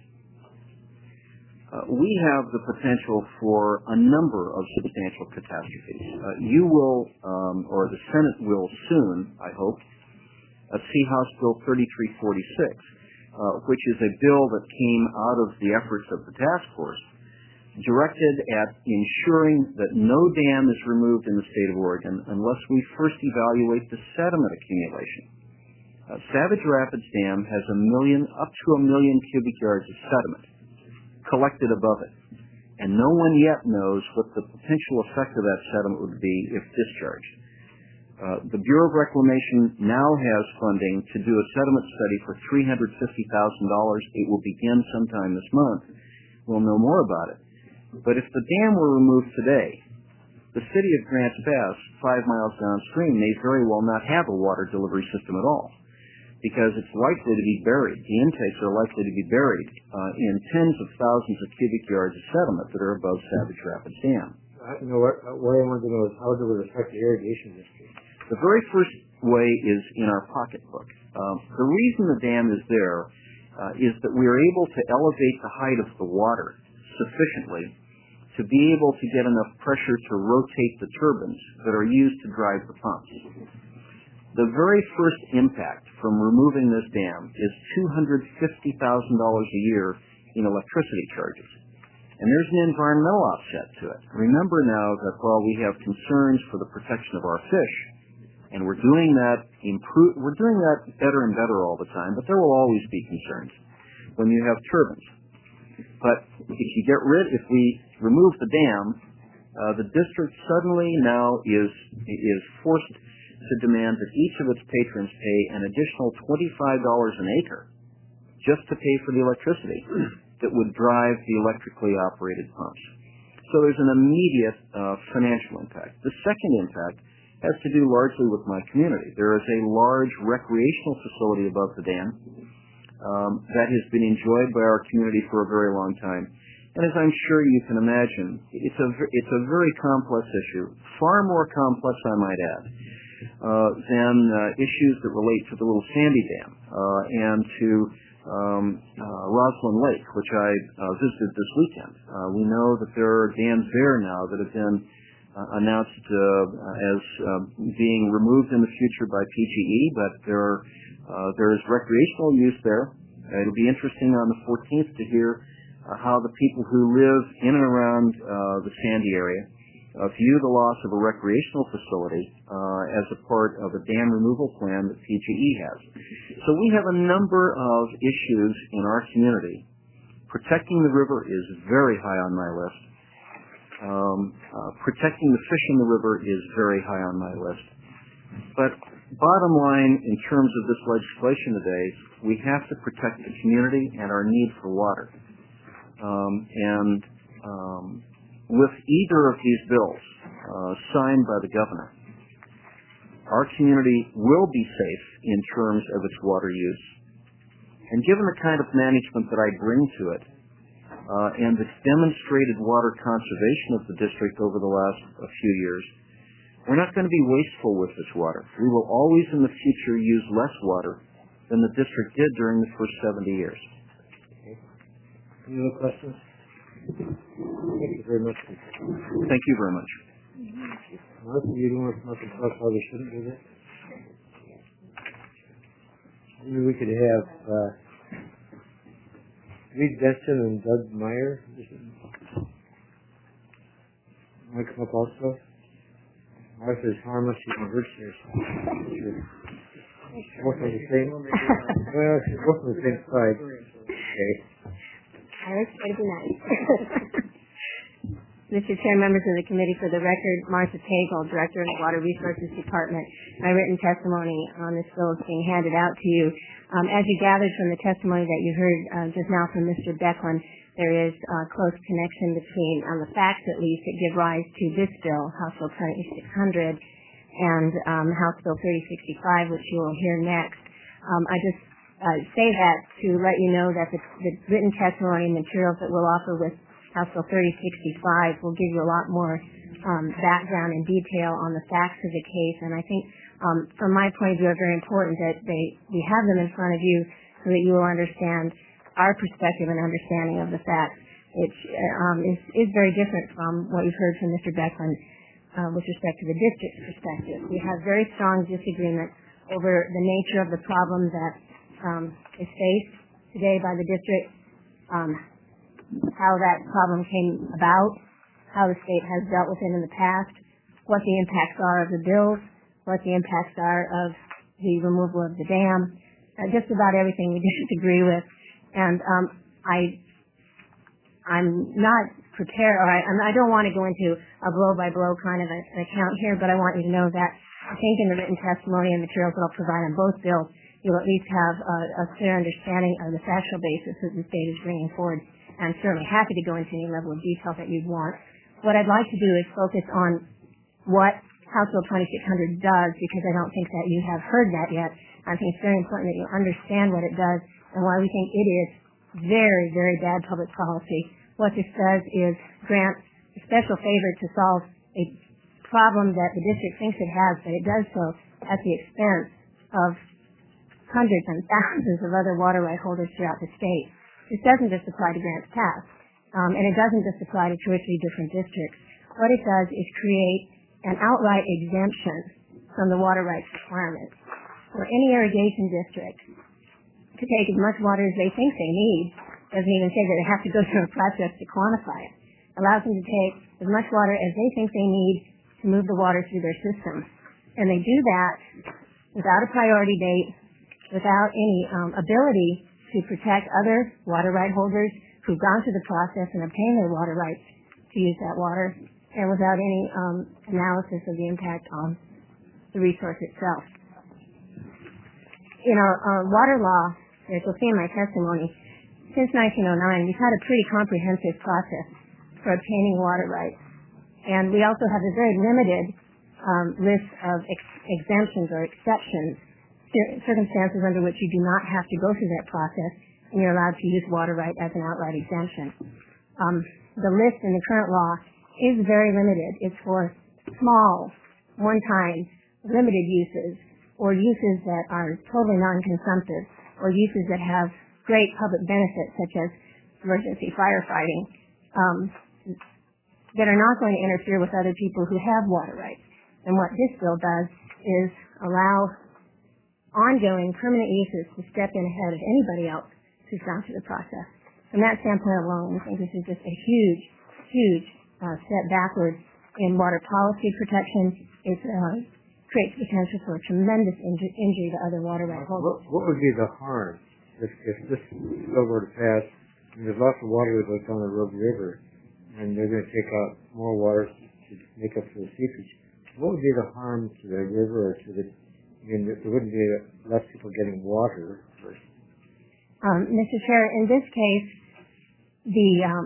Uh, we have the potential for a number of substantial catastrophes. Uh, you will, um, or the Senate will soon, I hope, uh, see House Bill thirty-three forty-six, uh, which is a bill that came out of the efforts of the task force, directed at ensuring that no dam is removed in the state of Oregon unless we first evaluate the sediment accumulation. Uh, Savage Rapids Dam has a million, up to a million cubic yards of sediment collected above it. And no one yet knows what the potential effect of that sediment would be if discharged. Uh, the Bureau of Reclamation now has funding to do a sediment study for three hundred fifty thousand dollars. It will begin sometime this month. We'll know more about it. But if the dam were removed today, the city of Grants Pass, five miles downstream, may very well not have a water delivery system at all, because it's likely to be buried. The intakes are likely to be buried uh, in tens of thousands of cubic yards of sediment that are above Savage Rapids Dam. I, you know, what, what I want to know is how does it affect the irrigation district? The very first way is in our pocketbook. Um, the reason the dam is there uh, is that we are able to elevate the height of the water sufficiently to be able to get enough pressure to rotate the turbines that are used to drive the pumps. The very first impact from removing this dam is two hundred fifty thousand dollars a year in electricity charges. And there's an environmental offset to it. Remember now that while we have concerns for the protection of our fish, and we're doing that improve, we're doing that better and better all the time, but there will always be concerns when you have turbines. But if you get rid, if we remove the dam, uh, the district suddenly now is is forced to demand that each of its patrons pay an additional twenty-five dollars an acre just to pay for the electricity that would drive the electrically operated pumps. So there's an immediate uh, financial impact. The second impact has to do largely with my community. There is a large recreational facility above the dam um, that has been enjoyed by our community for a very long time. And as I'm sure you can imagine, it's a, it's a very complex issue, far more complex, I might add, Uh, than uh, issues that relate to the Little Sandy Dam uh, and to um, uh, Roslyn Lake, which I uh, visited this weekend. Uh, we know that there are dams there now that have been uh, announced uh, as uh, being removed in the future by P G E, but there are, uh, there is recreational use there. Uh, it'll be interesting on the fourteenth to hear uh, how the people who live in and around uh, the Sandy area Uh, view the loss of a recreational facility uh, as a part of a dam removal plan that P G E has. So we have a number of issues in our community. Protecting the river is very high on my list. Um, uh, protecting the fish in the river is very high on my list. But bottom line, in terms of this legislation today, we have to protect the community and our need for water. Um, and um, With either of these bills uh, signed by the governor, our community will be safe in terms of its water use. And given the kind of management that I bring to it uh, and the demonstrated water conservation of the district over the last a few years, we're not going to be wasteful with this water. We will always in the future use less water than the district did during the first seventy years. Okay. Any other questions? Thank you very much. Thank you very much. Martha, you don't want to come up and talk how they shouldn't do that? Maybe we could have uh, Reed Benson and Doug Meyer. Want to come up also? Martha is harmless, she won't hurt you. Both on the same, well, she's both on the same side. Okay. Iris, way to be nice. Mister Chair, members of the committee, for the record, Martha Pagel, Director of the Water Resources Department. My written testimony on this bill is being handed out to you. Um, as you gathered from the testimony that you heard uh, just now from Mister Becklin, there is a close connection between, on the facts at least, that give rise to this bill, House Bill twenty-six hundred, and um, House Bill thirty sixty-five, which you will hear next. Um, I just uh, say that to let you know that the, the written testimony and materials that we'll offer with House Bill thirty sixty-five will give you a lot more um, background and detail on the facts of the case, and I think um, from my point of view are very important that they we have them in front of you so that you will understand our perspective and understanding of the facts, which um, is, is very different from what you've heard from Mister Becklin uh, with respect to the district's perspective. We have very strong disagreement over the nature of the problem that um, is faced today by the district, um, how that problem came about, how the state has dealt with it in the past, what the impacts are of the bills, what the impacts are of the removal of the dam, uh, just about everything we disagree with. And um, I, I'm not prepared, or I, I don't want to go into a blow-by-blow kind of a, an account here, but I want you to know that I think in the written testimony and materials that I'll provide on both bills, you'll at least have a, a clear understanding of the factual basis that the state is bringing forward. I'm certainly happy to go into any level of detail that you'd want. What I'd like to do is focus on what House Bill twenty-six hundred does, because I don't think that you have heard that yet. I think it's very important that you understand what it does and why we think it is very, very bad public policy. What this does is grant a special favor to solve a problem that the district thinks it has, but it does so at the expense of hundreds and thousands of other water right holders throughout the state. This doesn't just apply to Grants Pass, um, and it doesn't just apply to two or three different districts. What it does is create an outright exemption from the water rights requirements for any irrigation district to take as much water as they think they need. Doesn't even say that they have to go through a process to quantify it. Allows them to take as much water as they think they need to move the water through their system. And they do that without a priority date, without any um, ability to protect other water right holders who've gone through the process and obtained their water rights to use that water, and without any um, analysis of the impact on the resource itself. In our, our water law, as you'll see in my testimony, since nineteen oh nine, we've had a pretty comprehensive process for obtaining water rights. And we also have a very limited um, list of ex- exemptions or exceptions, cir- circumstances under which you do not have to go through that process and you're allowed to use water right as an outright exemption. Um, the list in the current law is very limited. It's for small, one-time, limited uses, or uses that are totally non-consumptive, or uses that have great public benefits, such as emergency firefighting, um, that are not going to interfere with other people who have water rights. And what this bill does is allow ongoing permanent uses to step in ahead of anybody else who's gone through the process. From that standpoint alone, we think this is just a huge, huge uh, step backward in water policy protection. It uh, creates potential for a tremendous inju- injury to other water right holders. What, what would be the harm if, if this bill were to pass? And there's lots of water that goes down the Rogue River, and they're going to take out more water to make up for the seepage. What would be the harm to the river or to the? I mean, there wouldn't be less people getting water first. Um, Mister Chair, in this case, the um,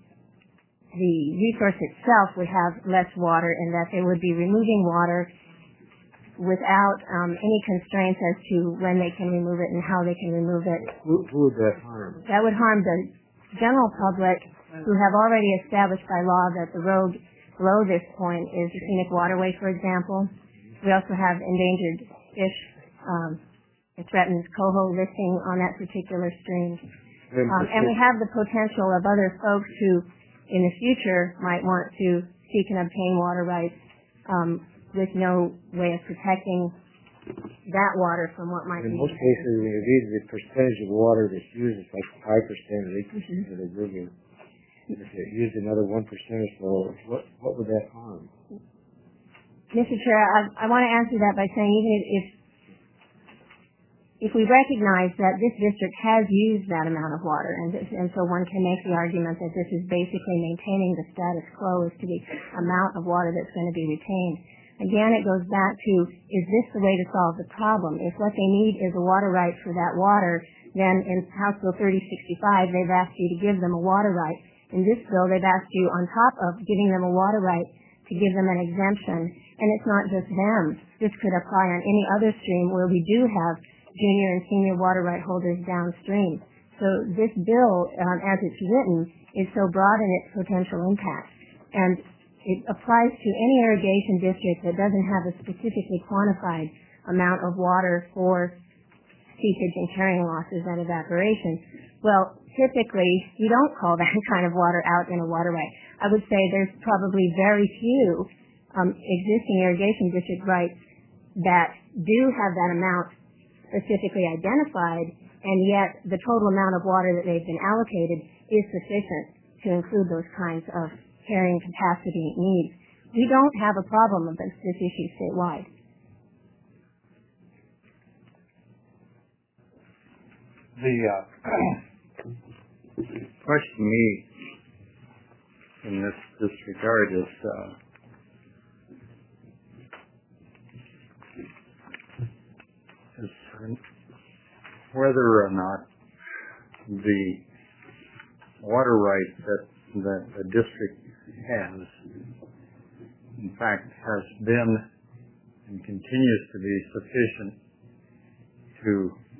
the resource itself would have less water, in that they would be removing water without um, any constraints as to when they can remove it and how they can remove it. Who, who would that harm? That would harm the general public, who have already established by law that the road below this point is a scenic waterway, for example. We also have endangered fish, um, a threatened coho listing on that particular stream. Um, and we have the potential of other folks who, in the future, might want to seek and obtain water rights um, with no way of protecting that water from what might in be. In most cases, when you read the percentage of water that's used, it's like five percent or eight percent of the river. If it used another one percent or so, what, what would that harm? Mister Chair, I, I want to answer that by saying even if if we recognize that this district has used that amount of water, and, this, and so one can make the argument that this is basically maintaining the status quo as to the amount of water that's going to be retained. Again, it goes back to, is this the way to solve the problem? If what they need is a water right for that water, then in House Bill thirty sixty-five, they've asked you to give them a water right. In this bill, they've asked you, on top of giving them a water right, to give them an exemption. And it's not just them. This could apply on any other stream where we do have junior and senior water right holders downstream. So this bill, um, as it's written, is so broad in its potential impact. And it applies to any irrigation district that doesn't have a specifically quantified amount of water for seepage and carrying losses and evaporation. Well, typically, you don't call that kind of water out in a water right. I would say there's probably very few um, existing irrigation district rights that do have that amount specifically identified, and yet the total amount of water that they've been allocated is sufficient to include those kinds of carrying capacity needs. We don't have a problem with this, this issue statewide. The uh, question to me in this, this regard is uh, is whether or not the water right that that a district has, in fact, has been and continues to be sufficient to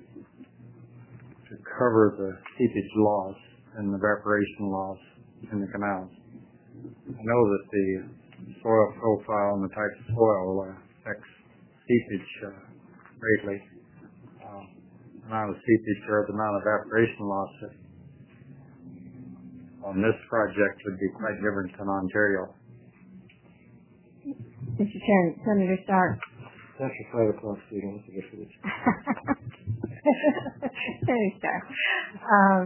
to cover the seepage loss and evaporation loss in the canals. I know that the soil profile and the type of soil uh, affects seepage uh, greatly. Uh, the amount of seepage or the amount of evaporation loss on this project would be quite different than Ontario. Mister Chairman, Senator Starr. That's a five o'clock meeting. What's the difference? Senator Starr. Um,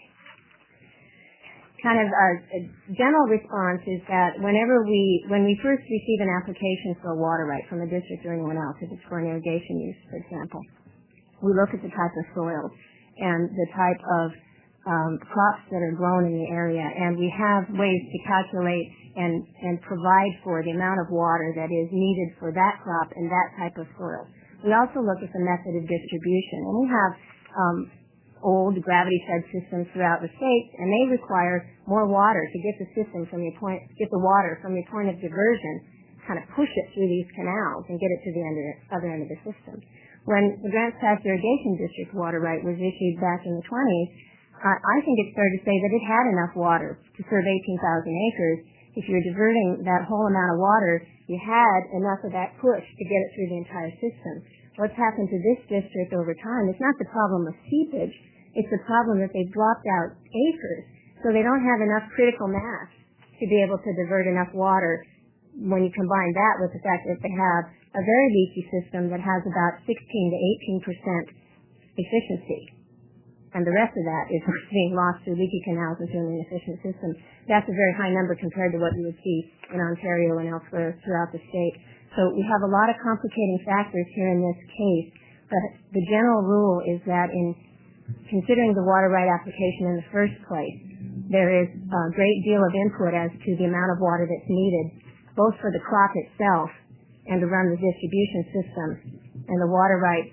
kind of our general response is that whenever we, when we first receive an application for a water right from a district or anyone else, if it's for an irrigation use, for example, we look at the type of soil and the type of um, crops that are grown in the area, and we have ways to calculate and, and provide for the amount of water that is needed for that crop and that type of soil. We also look at the method of distribution, and we have um, old gravity-fed systems throughout the state, and they require more water to get the system from your point, get the water from your point of diversion, kind of push it through these canals and get it to the end of the, other end of the system. When the Grants Pass Irrigation District water right was issued back in the twenties, uh, I think it's fair to say that it had enough water to serve eighteen thousand acres. If you're diverting that whole amount of water, you had enough of that push to get it through the entire system. What's happened to this district over time is not the problem of seepage, it's the problem that they've dropped out acres, so they don't have enough critical mass to be able to divert enough water. When you combine that with the fact that they have a very leaky system that has about sixteen to eighteen percent efficiency, and the rest of that is being lost through leaky canals and through an inefficient system, that's a very high number compared to what you would see in Ontario and elsewhere throughout the state. So we have a lot of complicating factors here in this case, but the general rule is that in considering the water right application in the first place, there is a great deal of input as to the amount of water that's needed, both for the crop itself and to run the distribution system. And the water rights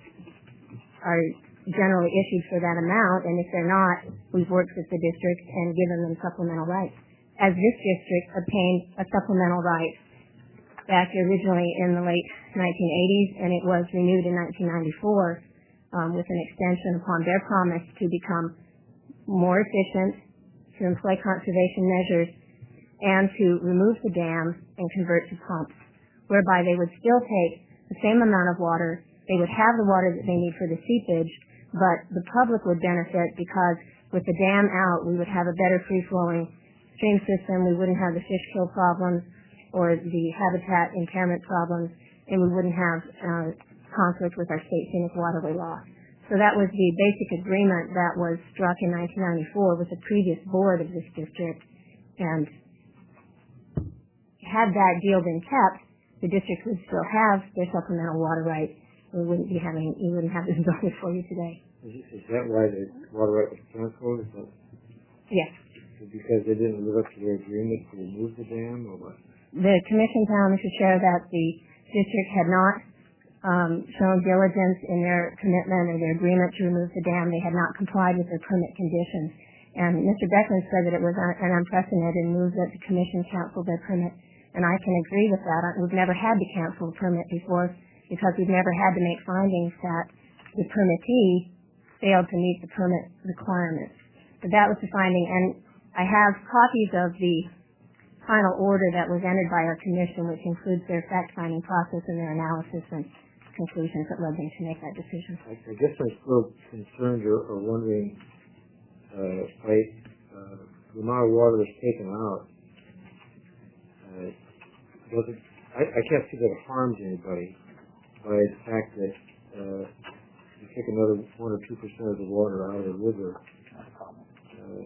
are generally issued for that amount, and if they're not, we've worked with the district and given them supplemental rights. As this district obtained a supplemental right back originally in the late nineteen eighties, and it was renewed in nineteen ninety-four um, with an extension upon their promise to become more efficient, to employ conservation measures, and to remove the dam and convert to pumps, whereby they would still take the same amount of water, they would have the water that they need for the seepage, but the public would benefit because with the dam out, we would have a better free-flowing stream system, we wouldn't have the fish kill problems or the habitat impairment problems, and we wouldn't have uh, conflict with our state scenic waterway law. So that was the basic agreement that was struck in nineteen ninety-four with the previous board of this district, and had that deal been kept, the district would still have their supplemental water rights. We wouldn't be having, we wouldn't have this bonus for you today. Is, is that why the water right was canceled? Is that Yes. because they didn't live up to their agreement to remove the dam, or what? The commission found, Mister Chair, that the district had not um, shown diligence in their commitment or their agreement to remove the dam. They had not complied with their permit conditions. And Mister Beckman said that it was un- an unprecedented move that the commission canceled their permit. And I can agree with that. We've never had to cancel a permit before because we've never had to make findings that the permittee failed to meet the permit requirements. But that was the finding. And I have copies of the final order that was entered by our commission, which includes their fact-finding process and their analysis and conclusions that led them to make that decision. I, I guess I'm still concerned or, or wondering, uh, like, uh, the amount of water that's taken out, uh, doesn't, I, I can't see that it harms anybody by the fact that, uh, you take another one or two percent of the water out of the river. Uh,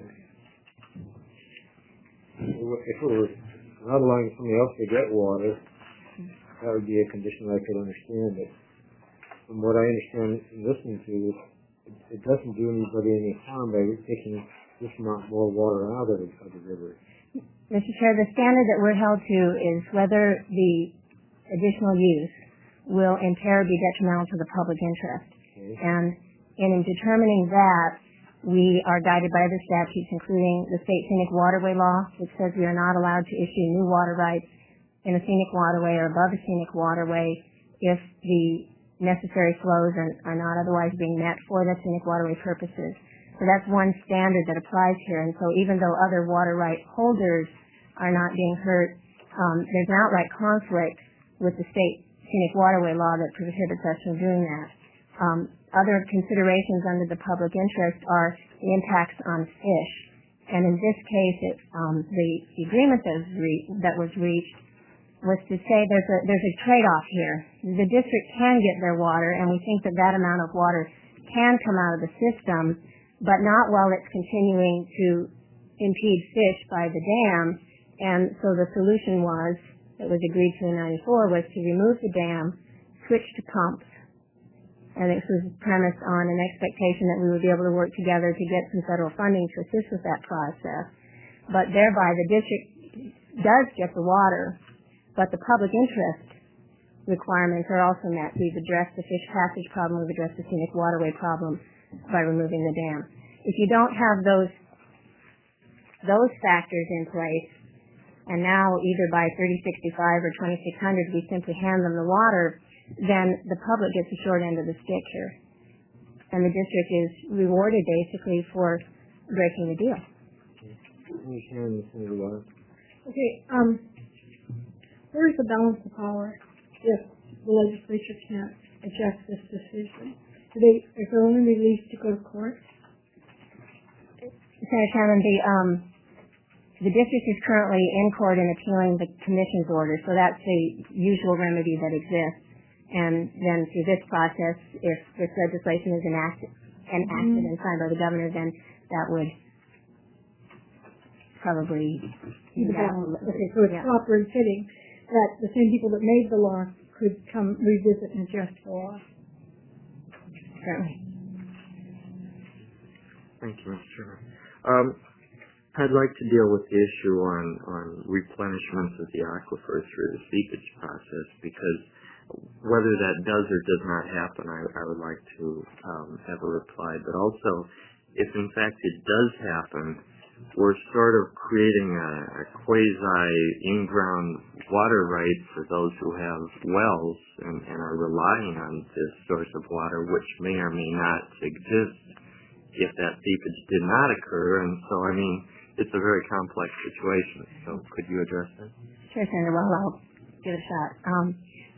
if it were not allowing somebody else to get water, that would be a condition I could understand. But from what I understand and listening to, it, it doesn't do anybody any harm by taking this amount more water out of the, of the river. Mister Chair, the standard that we're held to is whether the additional use will impair or be detrimental to the public interest. Okay. And in determining that, we are guided by the statutes, including the state scenic waterway law, which says we are not allowed to issue new water rights in a scenic waterway or above a scenic waterway if the necessary flows are, are not otherwise being met for the scenic waterway purposes. So that's one standard that applies here. And so even though other water right holders are not being hurt, um, there's an outright conflict with the state scenic waterway law that prohibits us from doing that. Um, other considerations under the public interest are the impacts on fish. And in this case, it, um, the, the agreement that was, re- that was reached was to say there's a, there's a trade-off here. The district can get their water, and we think that that amount of water can come out of the system, but not while it's continuing to impede fish by the dam. And so the solution was, that was agreed to in ninety-four, was to remove the dam, switch to pumps. And this was premised on an expectation that we would be able to work together to get some federal funding to assist with that process. But thereby the district does get the water, but the public interest requirements are also met. We've addressed the fish passage problem, we've addressed the scenic waterway problem by removing the dam. If you don't have those those factors in place, and now either by thirty sixty-five or twenty-six hundred we simply hand them the water, then the public gets the short end of the stick here. And the district is rewarded basically for breaking the deal. Okay, um, where is the balance of power if the legislature can't adjust this decision? Do they, is there only relief to go to court? Senator Chairman, the, um, the district is currently in court and appealing the commission's order, so that's the usual remedy that exists. And then through this process, if this legislation is enacted, enacted mm-hmm. and signed by the governor, then that would probably be the balance. Okay, so it's yeah. proper and fitting that the same people that made the law could come revisit and adjust the law. Certainly. Thank you, Mister Chairman. Um, I'd like to deal with the issue on, on replenishment of the aquifer through the seepage process, because whether that does or does not happen, I, I would like to um, have a reply. But also, if in fact it does happen, we're sort of creating a, a quasi-in-ground water right for those who have wells and, and are relying on this source of water, which may or may not exist if that seepage did not occur. And so, I mean, it's a very complex situation. So could you address that? Sure, Senator. Well, I'll give it a shot. Um,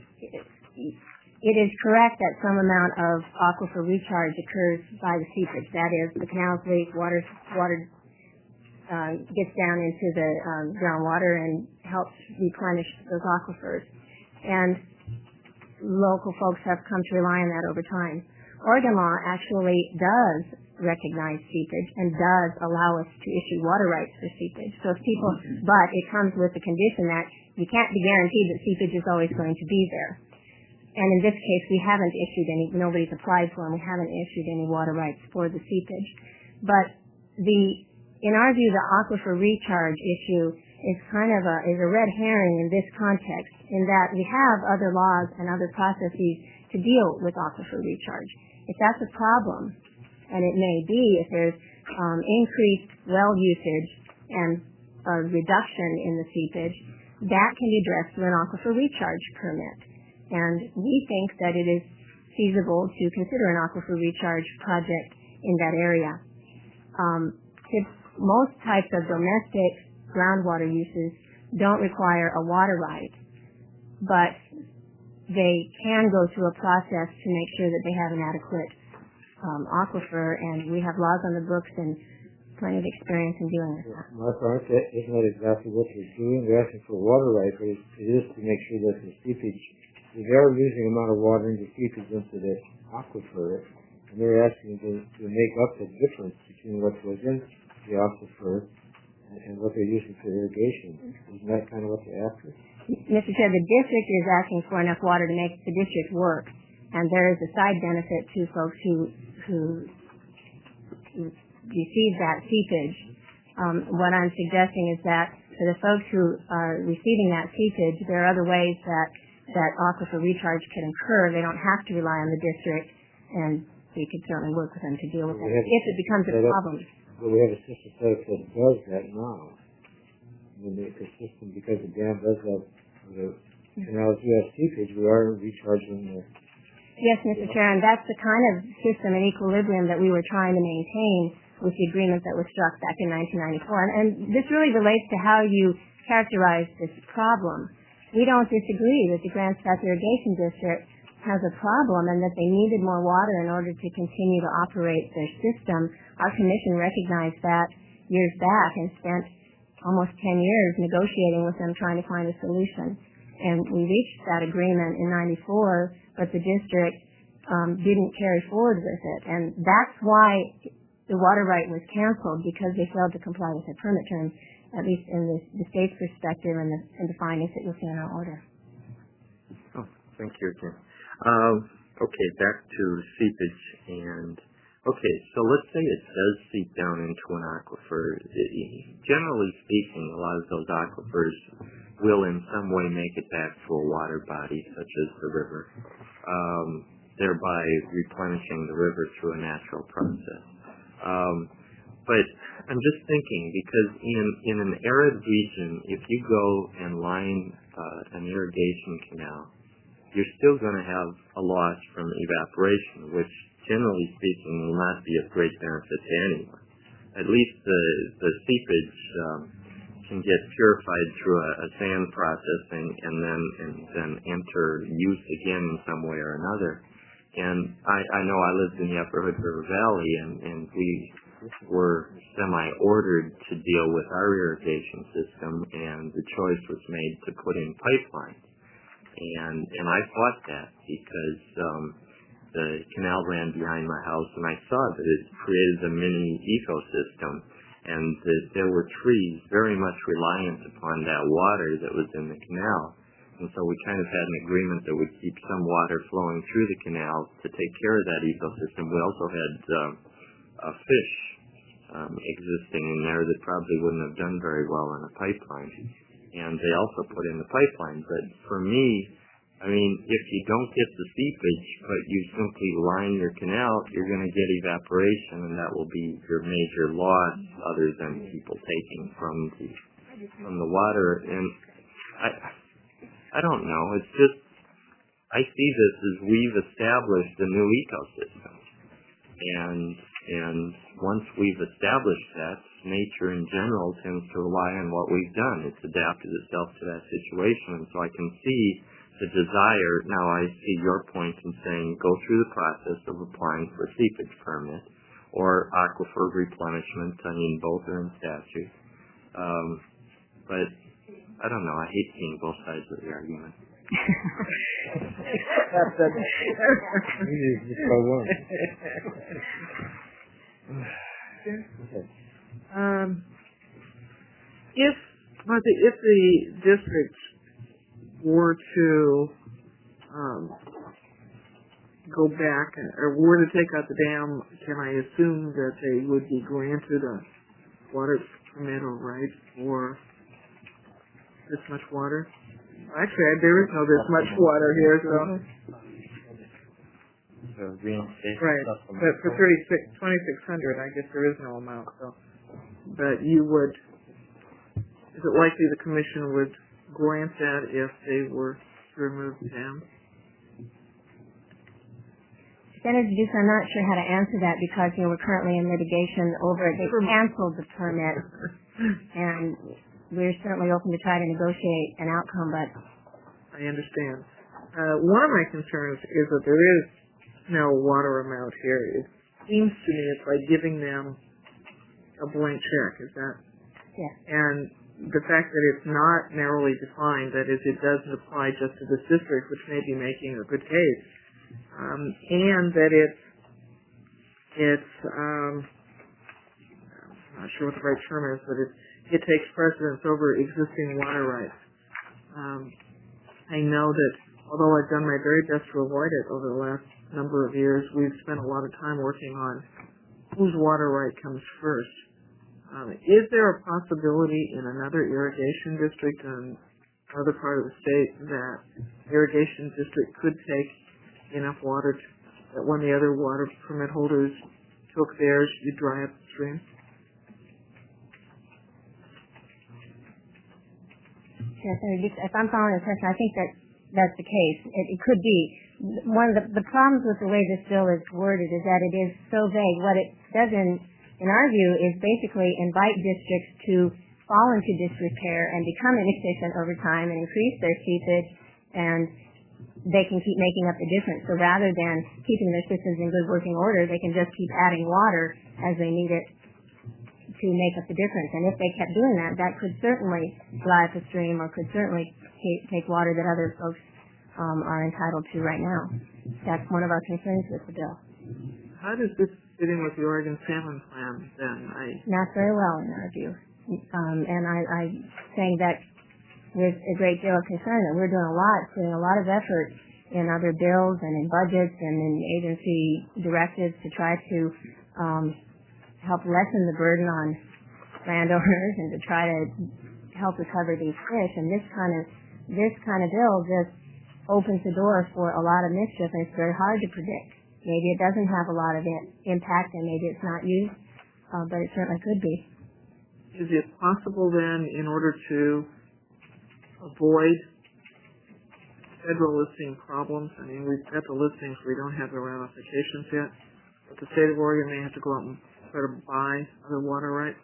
It is correct that some amount of aquifer recharge occurs by the seepage. That is, the canals leak, water water uh, gets down into the um, groundwater and helps replenish those aquifers. And local folks have come to rely on that over time. Oregon law actually does recognize seepage and does allow us to issue water rights for seepage. So if people, but it comes with the condition that you can't be guaranteed that seepage is always going to be there. And in this case, we haven't issued any, nobody's applied for, and we haven't issued any water rights for the seepage. But the, in our view, the aquifer recharge issue is kind of a, is a red herring in this context, in that we have other laws and other processes to deal with aquifer recharge. If that's a problem, and it may be if there's um, increased well usage and a reduction in the seepage, that can be addressed through an aquifer recharge permit. And we think that it is feasible to consider an aquifer recharge project in that area. Um, most types of domestic groundwater uses don't require a water right, but they can go through a process to make sure that they have an adequate um, aquifer, and we have laws on the books and plenty of experience in doing this. Martha, isn't that exactly what they're doing? They're asking for a water right, but it is to make sure that the seepage, the very losing amount of water into seepage into the aquifer, and they're asking to, to make up the difference between what goes in the aquifer and what they're using for irrigation. Isn't that kind of what they're after? Mister Chair, the district is asking for enough water to make the district work, and there is a side benefit to folks who who, who receive that seepage. Um, what I'm suggesting is that for the folks who are receiving that seepage, there are other ways that that aquifer recharge could occur. They don't have to rely on the district, and we could certainly work with them to deal with it if it becomes a problem. But we have a system set up that does that now. I mean, the system, because the dam does that, the canals do have seepage, we are recharging the... Yes, Mister Chair, and that's the kind of system and equilibrium that we were trying to maintain with the agreement that was struck back in nineteen ninety-four. And, and this really relates to how you characterize this problem. We don't disagree that the Grants Pass Irrigation District has a problem and that they needed more water in order to continue to operate their system. Our commission recognized that years back and spent almost ten years negotiating with them trying to find a solution. And we reached that agreement in ninety-four, but the district um, didn't carry forward with it. And that's why the water right was canceled, because they failed to comply with their permit terms, at least in the, the state's perspective and the, and the findings that you'll see in our order. Oh, thank you again. Um, okay, back to seepage. And okay, so let's say it does seep down into an aquifer. It, generally speaking, a lot of those aquifers will in some way make it back to a water body, such as the river, um, thereby replenishing the river through a natural process. Um, but I'm just thinking, because in, in an arid region, if you go and line uh, an irrigation canal, you're still going to have a loss from evaporation, which generally speaking will not be of great benefit to anyone. At least the, the seepage um, can get purified through a, a sand processing and then and then enter use again in some way or another. And I, I know I lived in the Upper Hood River Valley, and, and we were semi-ordered to deal with our irrigation system, and the choice was made to put in pipelines. And and I fought that because um, the canal ran behind my house, and I saw that it created a mini ecosystem, and that there were trees very much reliant upon that water that was in the canal. And so we kind of had an agreement that would keep some water flowing through the canal to take care of that ecosystem. We also had uh, a fish um, existing in there that probably wouldn't have done very well on a pipeline. And they also put in the pipeline. But for me, I mean, if you don't get the seepage, but you simply line your canal, you're going to get evaporation, and that will be your major loss, other than people taking from the from the water. And I I don't know. It's just, I see this as we've established a new ecosystem, and and once we've established that, nature in general tends to rely on what we've done. It's adapted itself to that situation, and so I can see the desire. Now I see your point in saying go through the process of applying for a seepage permit or aquifer replenishment. I mean, both are in statute. Um, but I don't know. I hate seeing both sides of the argument. Okay. Um, if, Martha, if the district were to um, go back or were to take out the dam, can I assume that they would be granted a water permit or right for this much water? Actually, there is no this much water here, so. So reinstate Right, but for thirty-six, twenty-six hundred, I guess there is no amount, so. But you would, is it likely the commission would grant that if they were to remove the dam? Senator Duke, I'm not sure how to answer that because, you know, we're currently in litigation over it. They canceled the permit, and we're certainly open to try to negotiate an outcome, but... I understand. Uh, one of my concerns is that there is no water amount here. It seems to me it's like giving them a blank check, is that? Yeah. And the fact that it's not narrowly defined, that is, it doesn't apply just to this district, which may be making a good case, um, and that it's, it's, um, I'm not sure what the right term is, but it, it takes precedence over existing water rights. Um, I know that although I've done my very best to avoid it over the last number of years, we've spent a lot of time working on whose water right comes first. Um, is there a possibility in another irrigation district in another part of the state that irrigation district could take enough water to, that when the other water permit holders took theirs, you dry up the stream? Yes, if I'm following the question, I think that that's the case. It, it could be. One of the, the problems with the way this bill is worded is that it is so vague. What it does, in, in our view, is basically invite districts to fall into disrepair and become inefficient over time and increase their seepage, and they can keep making up the difference. So rather than keeping their systems in good working order, they can just keep adding water as they need it to make up the difference. And if they kept doing that, that could certainly dry up a stream or could certainly take water that other folks um, are entitled to right now. That's one of our concerns with the bill. How does this fit in with the Oregon Salmon Plan, then? I... Not very well, in our view. Um, and I, I'm saying that with a great deal of concern that we're doing a lot, putting a lot of effort in other bills and in budgets and in agency directives to try to um, help lessen the burden on landowners and to try to help recover these fish. And this kind of this kind of bill just opens the door for a lot of mischief, and it's very hard to predict. Maybe it doesn't have a lot of impact, and maybe it's not used, uh, but it certainly could be. Is it possible then, in order to avoid federal listing problems, I mean, we've got the listings, we don't have the ramifications yet, but the state of Oregon may have to go out and try to buy other water rights?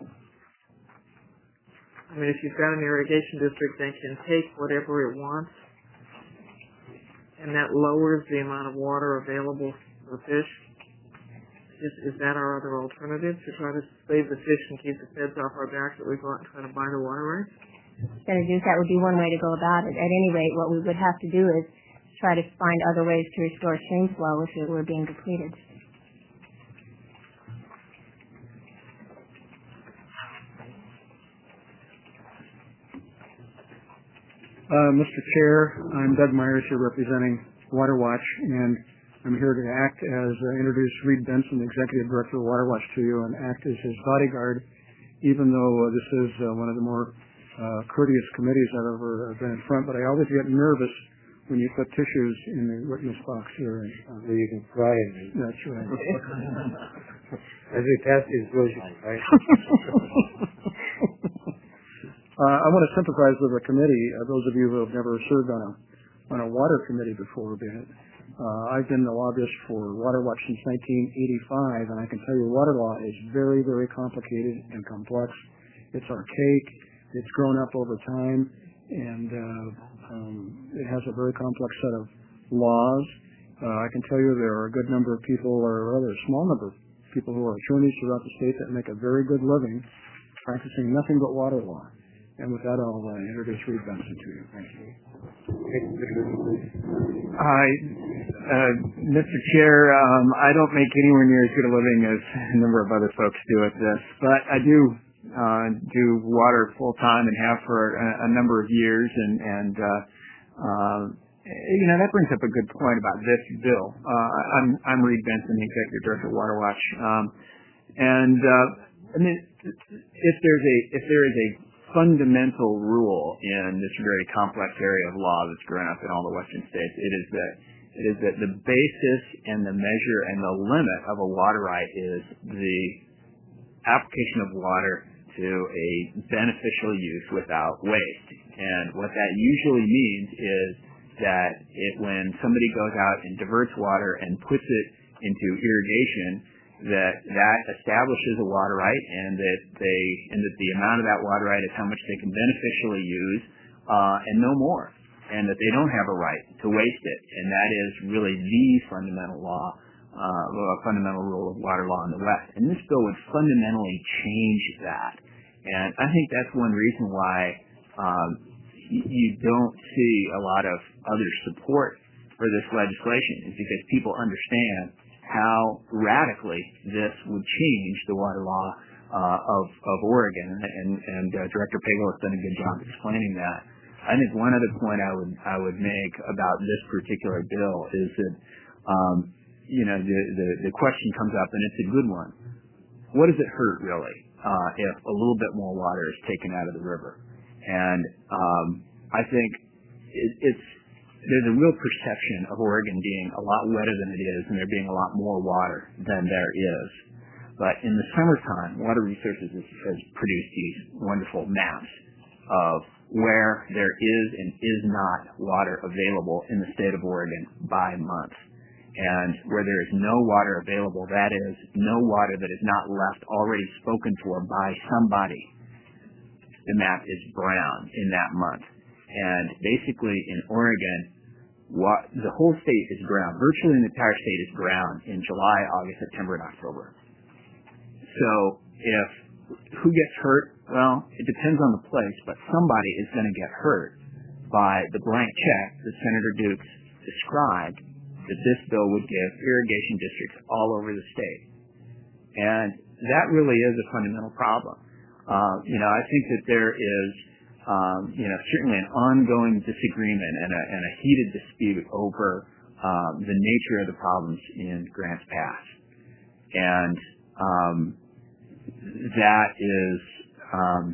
I mean, if you've got an irrigation district that can take whatever it wants, and that lowers the amount of water available for the fish, is, is that our other alternative, to try to save the fish and keep the feds off our backs that we go out and try to buy the water rights? Senator Duke, that would be one way to go about it. At any rate, what we would have to do is try to find other ways to restore stream flow if it were being depleted. Uh, Mister Chair, I'm Doug Myers here representing Water Watch, and I'm here to act as uh, introduce Reed Benson, Executive Director of Water Watch, to you, and act as his bodyguard, even though uh, this is uh, one of the more uh, courteous committees I've ever been in front. But I always get nervous when you put tissues in the witness box here. And, uh, so you can cry in it. That's right. As we pass these rules, right? Uh, I want to sympathize with the committee, uh, those of you who have never served on a on a water committee before. Uh, I've been the lobbyist for Water Watch since nineteen eighty-five, and I can tell you water law is very, very complicated and complex. It's archaic. It's grown up over time, and uh, um, it has a very complex set of laws. Uh, I can tell you there are a good number of people, or rather a small number of people who are attorneys throughout the state that make a very good living practicing nothing but water law. And with that, I'll uh, introduce Reed Benson to you. Thank you. Hi, uh, Mister Chair. Um, I don't make anywhere near as good a living as a number of other folks do at this, but I do uh, do water full time and have for a, a number of years. And, and uh, uh, you know, that brings up a good point about this bill. Uh, I'm, I'm Reed Benson, the Executive Director of Water Watch. Um, and uh, I mean, if there's a if there is a fundamental rule in this very complex area of law that's grown up in all the Western states, it is that it is that the basis and the measure and the limit of a water right is the application of water to a beneficial use without waste. And what that usually means is that it, when somebody goes out and diverts water and puts it into irrigation, that that establishes a water right, and that they and that the amount of that water right is how much they can beneficially use, uh, and no more, and that they don't have a right to waste it. And that is really the fundamental law, uh, fundamental rule of water law in the West. And this bill would fundamentally change that. And I think that's one reason why um, you don't see a lot of other support for this legislation, is because people understand how radically this would change the water law uh, of, of Oregon, and, and, and uh, Director Pagel has done a good job explaining that. I think one other point I would I would make about this particular bill is that um, you know the, the the question comes up, and it's a good one. What does it hurt really uh, if a little bit more water is taken out of the river? And um, I think it, it's there's a real perception of Oregon being a lot wetter than it is, and there being a lot more water than there is. But in the summertime, Water Resources has, has produced these wonderful maps of where there is and is not water available in the state of Oregon by month. And where there is no water available, that is, no water that is not left already spoken for by somebody, the map is brown in that month. And basically in Oregon, what, the whole state is brown. Virtually the entire state is brown in July, August, September, and October. So if who gets hurt? Well, it depends on the place, but somebody is going to get hurt by the blank check that Senator Dukes described that this bill would give irrigation districts all over the state. And that really is a fundamental problem. Uh, you know, I think that there is Um, you know, certainly an ongoing disagreement and a, and a heated dispute over um, the nature of the problems in Grants Pass. And um, that is, um,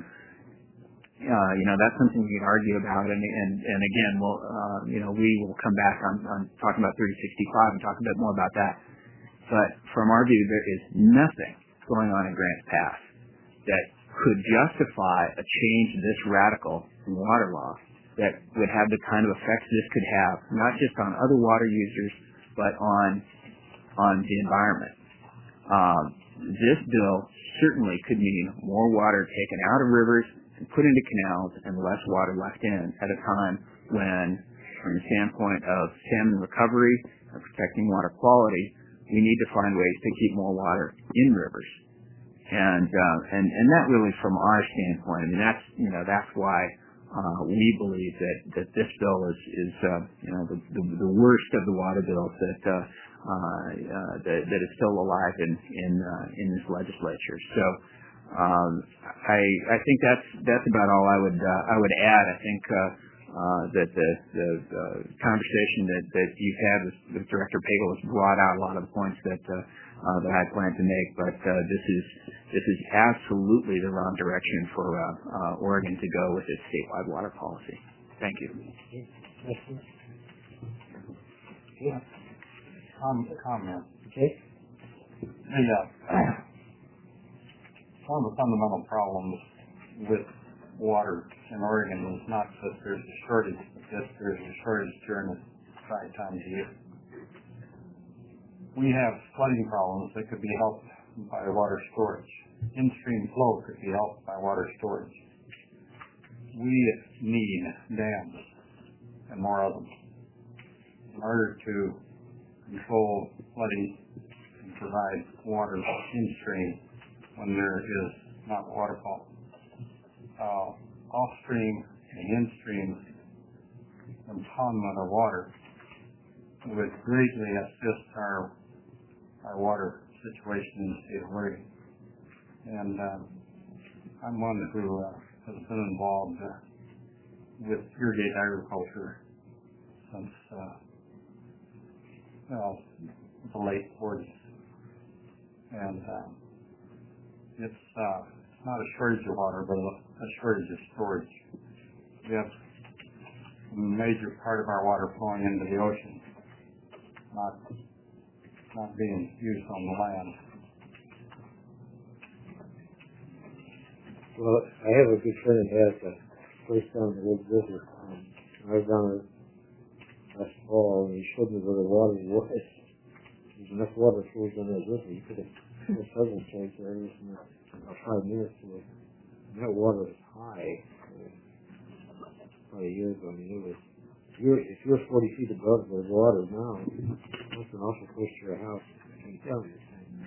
uh, you know, that's something we can argue about. And, and, and again, we'll, uh, you know, we will come back on, on talking about thirty sixty-five and talk a bit more about that. But from our view, there is nothing going on in Grants Pass that could justify a change this radical in water law that would have the kind of effects this could have, not just on other water users, but on on the environment. Um, this bill certainly could mean more water taken out of rivers and put into canals and less water left in at a time when, from the standpoint of salmon recovery and protecting water quality, we need to find ways to keep more water in rivers. And, uh, and, and that really from our standpoint, I mean, that's, you know, that's why, uh, we believe that, that this bill is, is, uh, you know, the, the, the worst of the water bills that, uh, uh, uh, that, that is still alive in, in, uh, in this legislature. So, um, I, I think that's, that's about all I would, uh, I would add. I think, uh, uh, that the, the, the conversation that, that you've had with, with Director Pagel has brought out a lot of the points that, uh, Uh, that I plan to make, but uh, this is this is absolutely the wrong direction for uh, uh, Oregon to go with its statewide water policy. Thank you. Yeah. Um, comment. Okay. And, uh, one of the fundamental problems with water in Oregon is not that there's a shortage, but that there's a shortage during the dry times of year. We have flooding problems that could be helped by water storage. In-stream flow could be helped by water storage. We need dams and more of them in order to control flooding and provide water in-stream when there is not waterfall. Uh, off-stream and in-stream impoundment of water would greatly assist our our water situation in the state of Oregon. And uh, I'm one who uh, has been involved uh, with irrigated agriculture since uh, well, the late forties. And uh, it's, uh, it's not a shortage of water, but a, a shortage of storage. We have a major part of our water flowing into the ocean, not not being used on the land. Well, I have a good friend that has a place down the Red River. Um, I was down there last fall, and he showed me where the water was. There's enough water flows down that river. You could have put several tanks there in about five minutes to it. And that water is high. Uh, about a year ago, I mean, it was. If you're, if you're forty feet above the water now, that's an awful close to your house. I can tell you.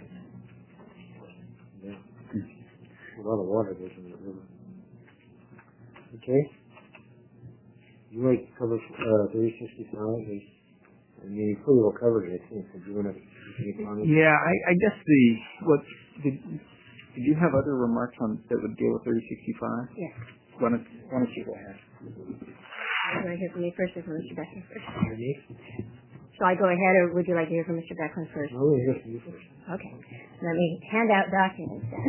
Yeah. A lot of water goes in the river. Okay. You might cover uh, thirty sixty-five. I mean, you pretty well covered it, I think. Did you want to any comments? Yeah, I, I guess the what did did you have other remarks on that would deal with thirty sixty-five? Yes. Why don't Why don't you go ahead? Do you want to hear from me first or from Mister Beckman first? Me? Shall I go ahead, or would you like to hear from Mister Beckman first? No, we'll hear from you first. Okay. Let me hand out documents then.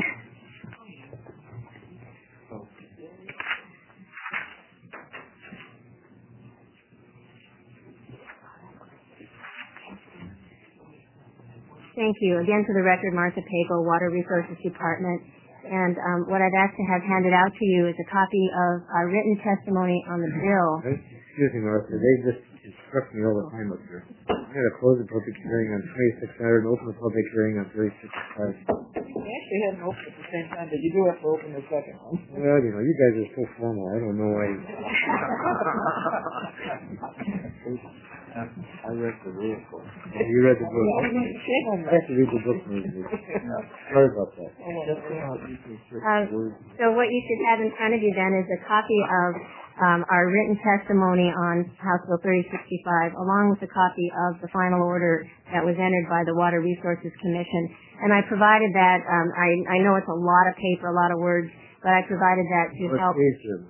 Thank you. Again, for the record, Martha Pagel, Water Resources Department. And um, what I'd asked to have handed out to you is a copy of our written testimony on the bill. Excuse me, Martha. They just instruct me all the time up here. I'm going to close the public hearing on twenty-six hundred and open the public hearing on thirty sixty-five. You actually had an open at the same time, but you do have to open the second one. Well, you know, you guys are so formal. I don't know why. I read the rule for it. You read the book. I have to read the book. Sorry about that. Uh, so what you should have in front of you then is a copy of um, our written testimony on House Bill thirty sixty-five, along with a copy of the final order that was entered by the Water Resources Commission. And I provided that. Um, I, I know it's a lot of paper, a lot of words, but I provided that to More help.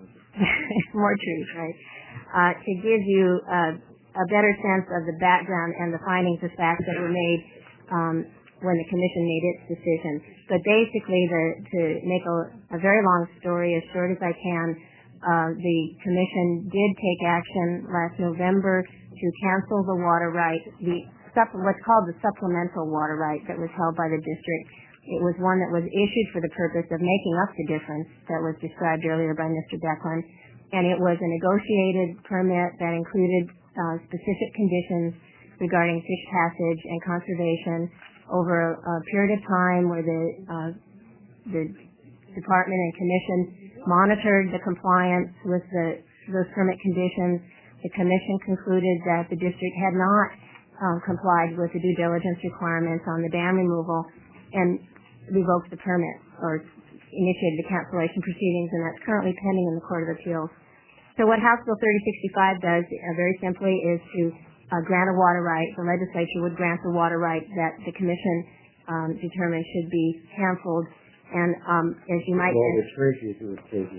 More trees, right? Uh, to give you uh, a better sense of the background and the findings of fact that were made um, when the commission made its decision. But basically, the, to make a, a very long story as short as I can, uh, the commission did take action last November to cancel the water right, the supp- what's called the supplemental water right that was held by the district. It was one that was issued for the purpose of making up the difference that was described earlier by Mister Becklin. And it was a negotiated permit that included uh, specific conditions regarding fish passage and conservation over a, a period of time where the uh, the department and commission monitored the compliance with the those permit conditions. The commission concluded that the district had not um, complied with the due diligence requirements on the dam removal and revoked the permit or initiated the cancellation proceedings, and that's currently pending in the Court of Appeals. So what House Bill thirty sixty-five does, uh, very simply, is to uh, grant a water right. The legislature would grant the water right that the commission um, determined should be canceled. And um, as you might, well, it's crazy if it was crazy.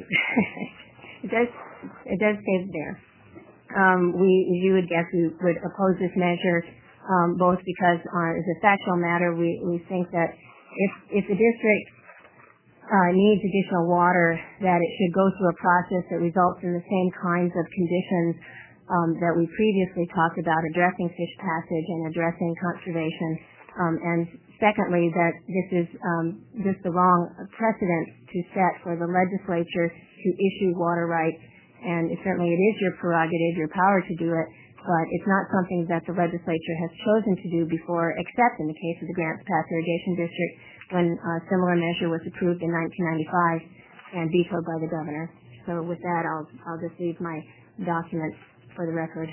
it does, it does say there. Um, we, as you would guess, we would oppose this measure, um, both because, uh, as a factual matter, we, we think that if if the district Uh, needs additional water, that it should go through a process that results in the same kinds of conditions um, that we previously talked about, addressing fish passage and addressing conservation. Um, and secondly, that this is um, just the wrong precedent to set for the legislature to issue water rights. And it, certainly it is your prerogative, your power to do it, but it's not something that the legislature has chosen to do before, except in the case of the Grants Pass Irrigation District, when a similar measure was approved in nineteen ninety-five and vetoed by the governor. So with that, I'll I'll just leave my documents for the record.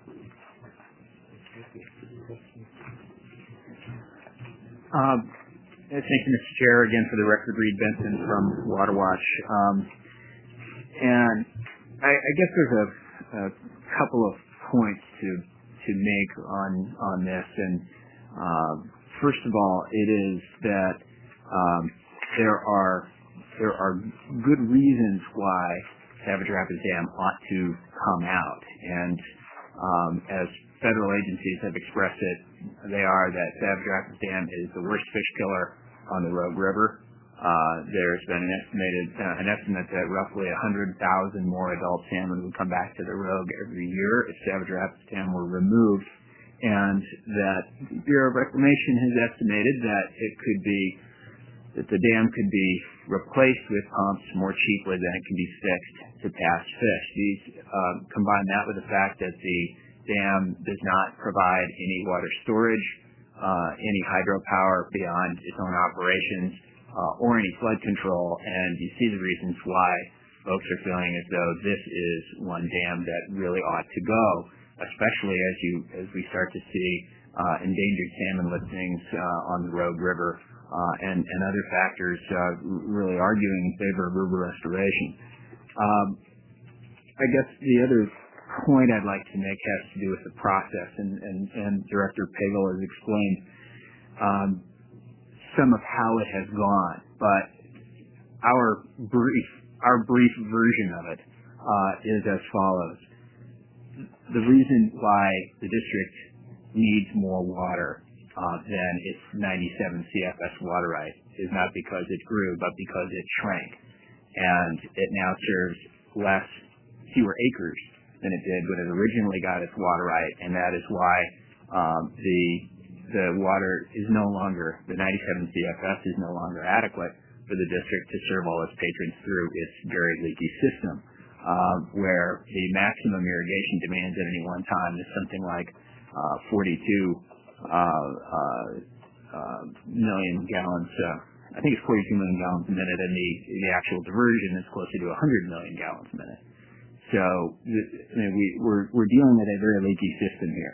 Um, thank you, Mister Chair. Again, for the record, Reed Benson from Water Watch. Um, and I, I guess there's a, a couple of points to to make on on this. And uh, first of all, it is that um, there are there are good reasons why Savage Rapids Dam ought to come out, and um, as federal agencies have expressed it, they are that Savage Rapids Dam is the worst fish killer on the Rogue River. Uh, there's been an estimated uh, an estimate that roughly one hundred thousand more adult salmon would come back to the Rogue every year if Savage Rapids Dam were removed, and that the Bureau of Reclamation has estimated that it could be that the dam could be replaced with pumps more cheaply than it can be fixed to pass fish. These uh, combine that with the fact that the dam does not provide any water storage, uh, any hydropower beyond its own operations, uh, or any flood control, and you see the reasons why folks are feeling as though this is one dam that really ought to go, especially as you as we start to see uh, endangered salmon listings uh, on the Rogue River uh, and, and other factors uh, really arguing in favor of river restoration. Um, I guess the other point I'd like to make has to do with the process, and, and, and Director Pagel has explained um, some of how it has gone, but our brief our brief version of it uh, is as follows. The reason why the district needs more water uh, than its ninety-seven C F S water right is not because it grew, but because it shrank, and it now serves less, fewer acres than it did when it originally got its water right, and that is why um, the the water is no longer, the ninety-seven C F S is no longer adequate for the district to serve all its patrons through its very leaky system, uh, where the maximum irrigation demands at any one time is something like uh, forty-two uh, uh, uh, million gallons. Uh, I think it's forty-two million gallons a minute, and the the actual diversion is closer to one hundred million gallons a minute. So I mean, we, we're, we're dealing with a very leaky system here.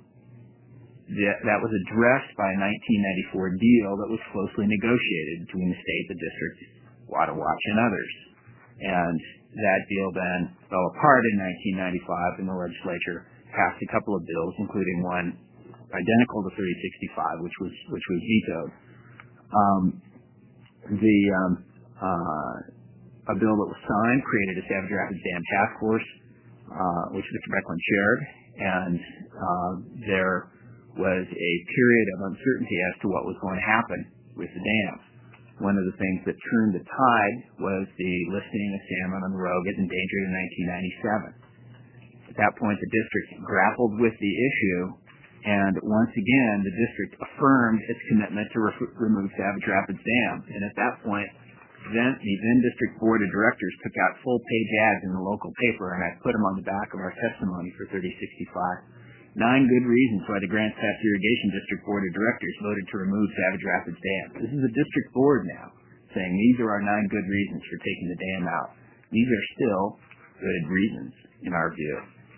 That, that was addressed by a nineteen ninety-four deal that was closely negotiated between the state, the district, Water Watch, and others. And that deal then fell apart in nineteen ninety-five, and the legislature passed a couple of bills, including one identical to thirty sixty-five, which was which was vetoed. Um, the um, uh, A bill that was signed created a Savage Rapids Dam Task Force, uh, which Mister Becklin chaired, and uh, there was a period of uncertainty as to what was going to happen with the dam. One of the things that turned the tide was the listing of salmon on the Rogue as endangered in nineteen ninety-seven. At that point, the district grappled with the issue, and once again, the district affirmed its commitment to re- remove Savage Rapids Dam. And at that point, Then, the then district board of directors took out full page ads in the local paper, and I put them on the back of our testimony for thirty sixty-five. Nine good reasons why the Grants Pass Irrigation District Board of Directors voted to remove Savage Rapids Dam. This is a district board now saying these are our nine good reasons for taking the dam out. These are still good reasons in our view.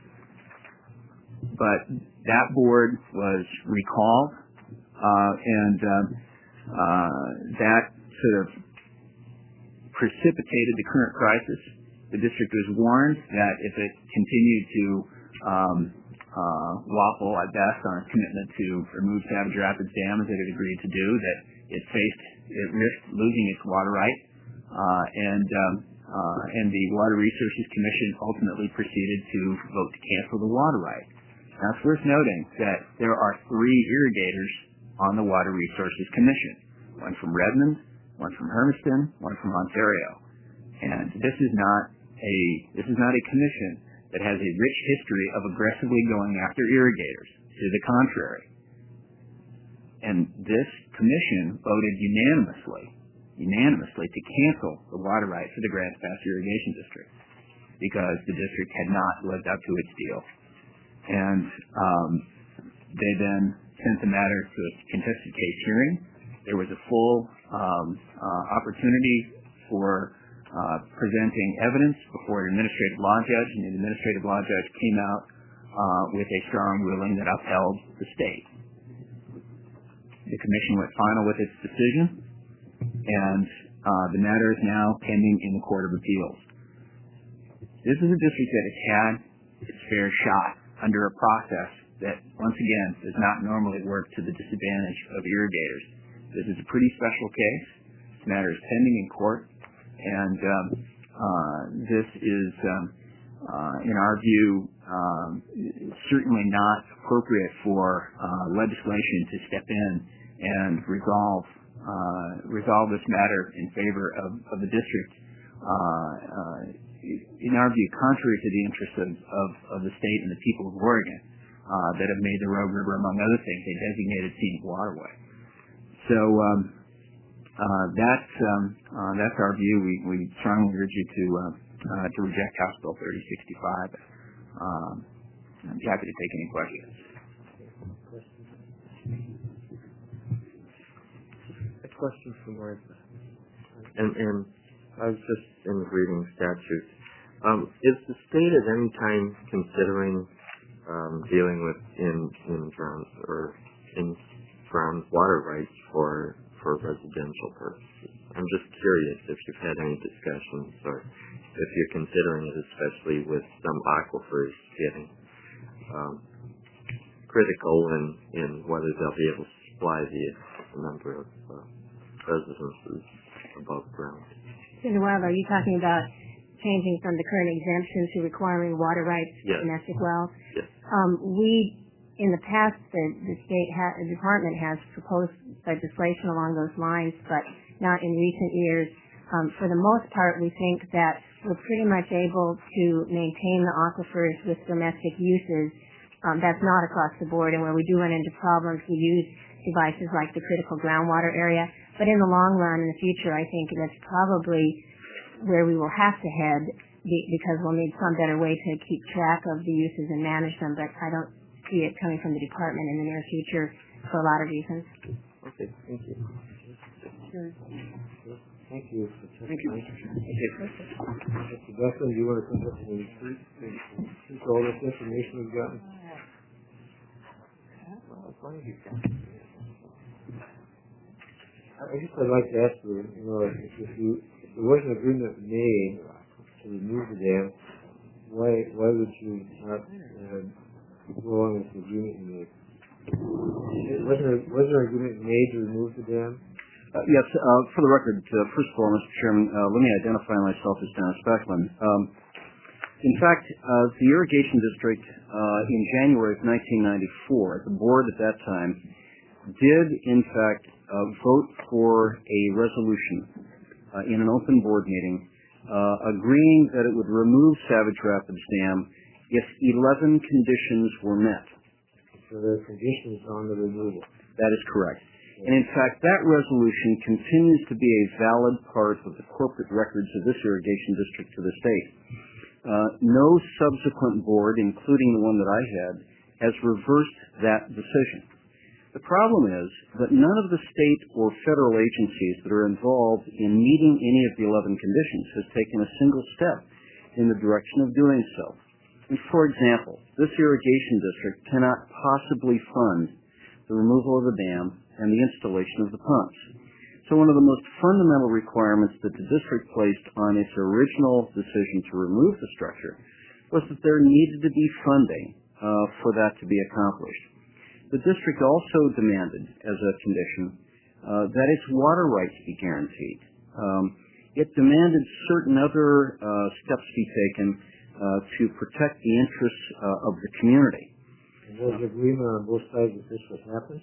But that board was recalled, uh, and uh, uh, that sort of precipitated the current crisis. The district was warned that if it continued to um, uh, waffle at best on its commitment to remove Savage Rapids Dam, as it had agreed to do, that it faced, it risked losing its water right, uh, and um, uh, and the Water Resources Commission ultimately proceeded to vote to cancel the water right. Now it's worth noting that there are three irrigators on the Water Resources Commission, one from Redmond, one from Hermiston, one from Ontario. And this is not a this is not a commission that has a rich history of aggressively going after irrigators. To the contrary. And this commission voted unanimously, unanimously to cancel the water right for the Grants Pass Irrigation District because the district had not lived up to its deal. And um, they then sent the matter to a contested case hearing. There was a full um, uh, opportunity for uh, presenting evidence before an administrative law judge, and the administrative law judge came out uh, with a strong ruling that upheld the state. The commission went final with its decision, and uh, the matter is now pending in the Court of Appeals. This is a district that has had its fair shot under a process that, once again, does not normally work to the disadvantage of irrigators. This is a pretty special case. This matter is pending in court, and um, uh, this is, um, uh, in our view, um, certainly not appropriate for uh, legislation to step in and resolve uh, resolve this matter in favor of, of the district. Uh, uh, in our view, contrary to the interests of, of, of the state and the people of Oregon uh, that have made the Rogue River, among other things, a designated scenic waterway. So um, uh, that's um, uh, that's our view. We, we strongly urge you to uh, uh, to reject House Bill thirty sixty-five. Um, I'm happy to take any questions. A question from Martha. And, and I was just in reading statutes. Um, is the state at any time considering um, dealing with in in ground or in ground water rights for for residential purposes? I'm just curious if you've had any discussions or if you're considering it, especially with some aquifers getting um, critical in, in whether they'll be able to supply the, the number of uh, residences above ground. Senator Wild, are you talking about changing from the current exemption to requiring water rights Yes. for domestic wells? Yes. Um, we, in the past, the, the state ha- the department has proposed legislation along those lines, but not in recent years. Um, for the most part, we think that we're pretty much able to maintain the aquifers with domestic uses. Um, that's not across the board, and where we do run into problems, we use devices like the critical groundwater area. But in the long run, in the future, I think that's probably where we will have to head be- because we'll need some better way to keep track of the uses and manage them. But I don't see it coming from the department in the near future for a lot of reasons. Okay, thank you. Thank you. Thank you. Mister Becklin, do you want to come up and speak to all this information we've gotten? I guess I'd like to ask you, you know, if, if, you, if there was an agreement made to remove the dam, why why would you not uh, go along with the agreement you made? Was there, was there an agreement made to remove the dam? Uh, yes, uh, for the record, uh, first of all, Mister Chairman, uh, let me identify myself as Dennis Becklin. Um, in fact, uh, the Irrigation District uh, in January of nineteen ninety-four, the board at that time did, in fact, uh, vote for a resolution uh, in an open board meeting uh, agreeing that it would remove Savage Rapids Dam if eleven conditions were met. So there are conditions on the removal. That is correct. And in fact, that resolution continues to be a valid part of the corporate records of this irrigation district to this date. Uh, no subsequent board, including the one that I had, has reversed that decision. The problem is that none of the state or federal agencies that are involved in meeting any of the eleven conditions has taken a single step in the direction of doing so. And for example, this irrigation district cannot possibly fund the removal of the dam and the installation of the pumps. So one of the most fundamental requirements that the district placed on its original decision to remove the structure was that there needed to be funding uh, for that to be accomplished. The district also demanded, as a condition, uh, that its water rights be guaranteed. Um, it demanded certain other uh, steps be taken uh, to protect the interests uh, of the community. And was there agreement on both sides that this would happen?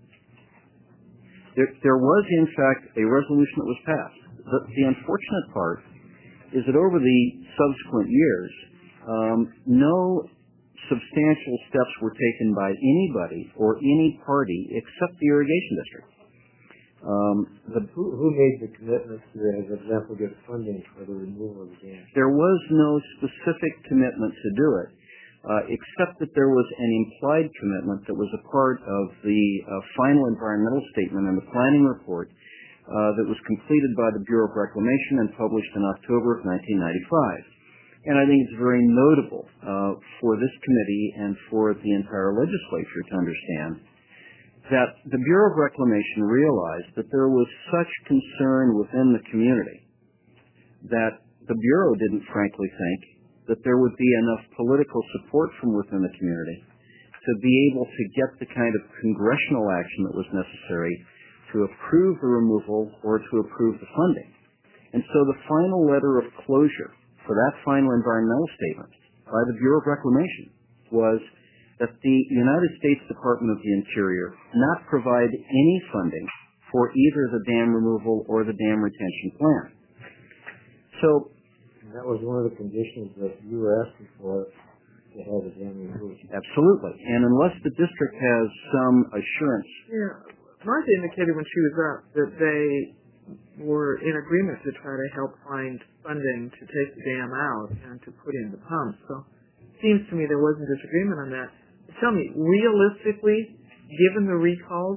There, there was, in fact, a resolution that was passed. The, the unfortunate part is that over the subsequent years, um, no substantial steps were taken by anybody or any party except the irrigation district. Um, the, who, who made the commitment to, as an example, get funding for the removal of the dam? There was no specific commitment to do it. Uh, except that there was an implied commitment that was a part of the uh, final environmental statement and the planning report uh, that was completed by the Bureau of Reclamation and published in October of nineteen ninety-five. And I think it's very notable uh, for this committee and for the entire legislature to understand that the Bureau of Reclamation realized that there was such concern within the community that the Bureau didn't frankly think that there would be enough political support from within the community to be able to get the kind of congressional action that was necessary to approve the removal or to approve the funding. And so the final letter of closure for that final environmental statement by the Bureau of Reclamation was that the United States Department of the Interior not provide any funding for either the dam removal or the dam retention plan. So and that was one of the conditions that you were asking for to have the dam removed. Absolutely. And unless the district has some assurance. Yeah. Martha indicated when she was up that they were in agreement to try to help find funding to take the dam out and to put in the pumps. So it seems to me there wasn't disagreement on that. Tell me, realistically, given the recalls,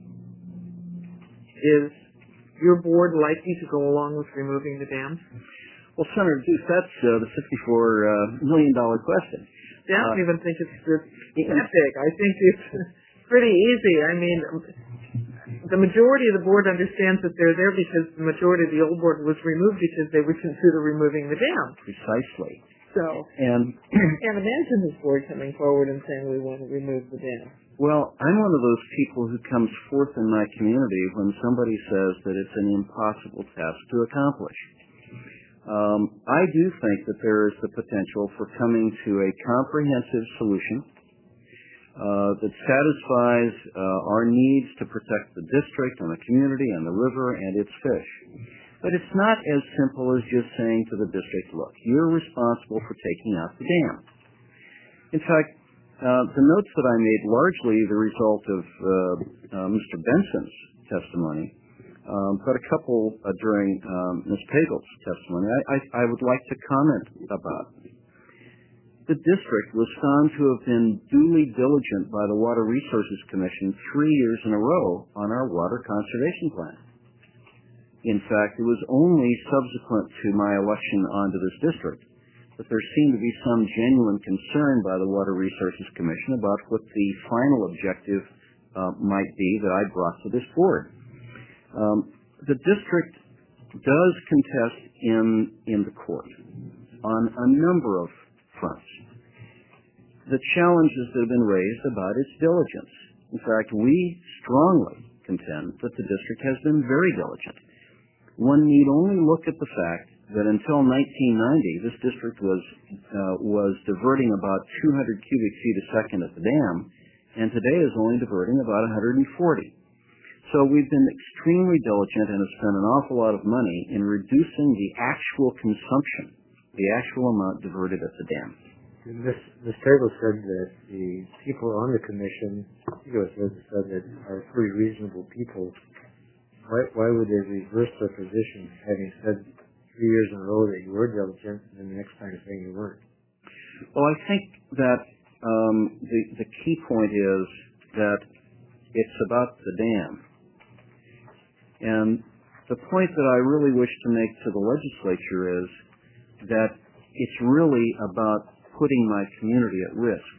is your board likely to go along with removing the dams? Well, Senator Duce, that's uh, the sixty-four million dollars question. Yeah, I don't uh, even think it's this big. I think it's pretty easy. I mean, the majority of the board understands that they're there because the majority of the old board was removed because they would consider removing the dam. Precisely. So, and I can't imagine this board coming forward and saying we want to remove the dam. Well, I'm one of those people who comes forth in my community when somebody says that it's an impossible task to accomplish. Um, I do think that there is the potential for coming to a comprehensive solution uh, that satisfies uh, our needs to protect the district and the community and the river and its fish. But it's not as simple as just saying to the district, look, you're responsible for taking out the dam. In fact, uh, the notes that I made, largely the result of uh, uh, Mister Benson's testimony, um, but a couple uh, during um, Miz Pagel's testimony, I, I, I would like to comment about. The district was found to have been duly diligent by the Water Resources Commission three years in a row on our water conservation plan. In fact, it was only subsequent to my election onto this district that there seemed to be some genuine concern by the Water Resources Commission about what the final objective uh, might be that I brought to this board. Um, the district does contest in, in the court on a number of fronts the challenges that have been raised about its diligence. In fact, we strongly contend that the district has been very diligent. One need only look at the fact that until nineteen ninety, this district was uh, was diverting about two hundred cubic feet a second at the dam, and today is only diverting about one hundred forty. So we've been extremely diligent and have spent an awful lot of money in reducing the actual consumption, the actual amount diverted at the dam. Miz Taylor said that the people on the commission, he said that are pretty reasonable people. Why, why would they reverse their position, having said three years in a row that you were diligent, and then the next time saying you weren't? Well, I think that um, the, the key point is that it's about the dam. And the point that I really wish to make to the legislature is that it's really about putting my community at risk.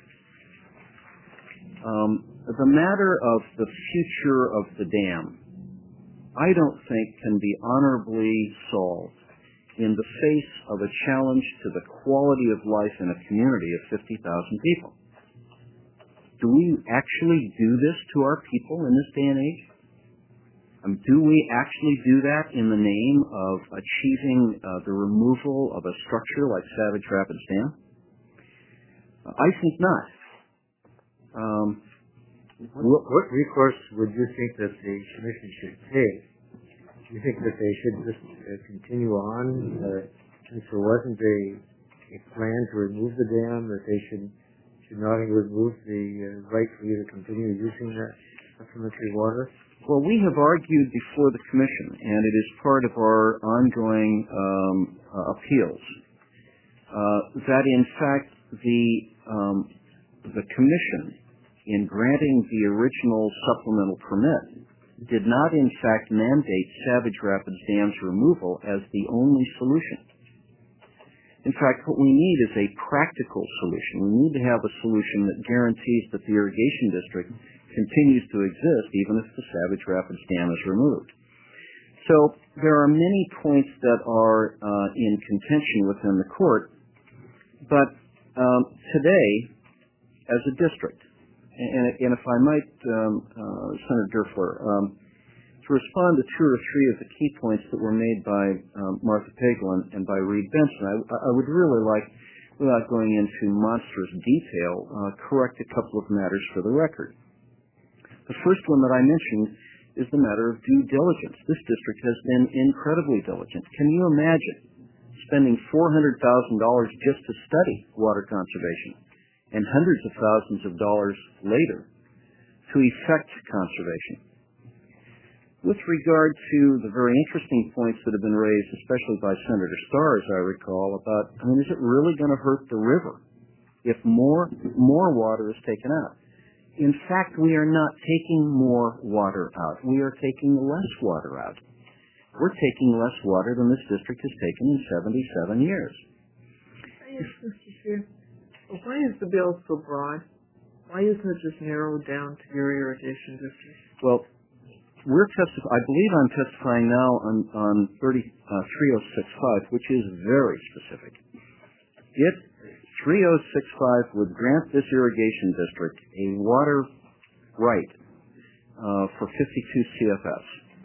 Um, the matter of the future of the dam, I don't think can be honorably solved in the face of a challenge to the quality of life in a community of fifty thousand people. Do we actually do this to our people in this day and age? Um, do we actually do that in the name of achieving uh, the removal of a structure like Savage Rapids Dam? Uh, I think not. Um, what, what recourse would you think that the commission should take? Do you think that they should just uh, continue on uh, since there wasn't a, a plan to remove the dam, that they should, should not remove the uh, right for you to continue using that supplementary water? Well, we have argued before the commission, and it is part of our ongoing um, uh, appeals, uh, that in fact the um, the commission, in granting the original supplemental permit, did not in fact mandate Savage Rapids Dam's removal as the only solution. In fact, what we need is a practical solution. We need to have a solution that guarantees that the irrigation district continues to exist even if the Savage Rapids Dam is removed. So there are many points that are uh, in contention within the court, But um, today, as a district, and, and if I might, um, uh, Senator Durfler, um, to respond to two or three of the key points that were made by um, Martha Pagel and by Reed Benson, I, I would really like, without going into monstrous detail, uh, correct a couple of matters for the record. The first one that I mentioned is the matter of due diligence. This district has been incredibly diligent. Can you imagine spending four hundred thousand dollars just to study water conservation and hundreds of thousands of dollars later to effect conservation? With regard to the very interesting points that have been raised, especially by Senator Starr, as I recall, about, I mean, is it really going to hurt the river if more more water is taken out? In fact, we are not taking more water out. We are taking less water out. We're taking less water than this district has taken in seventy-seven years. Yes, Mister Chair. Well, why is the bill so broad? Why isn't it just narrowed down to your irrigation district? Well, we're testif- I believe I'm testifying now on, on thirty, uh, three oh six five, which is very specific. It three oh six five would grant this irrigation district a water right uh, for fifty-two C F S.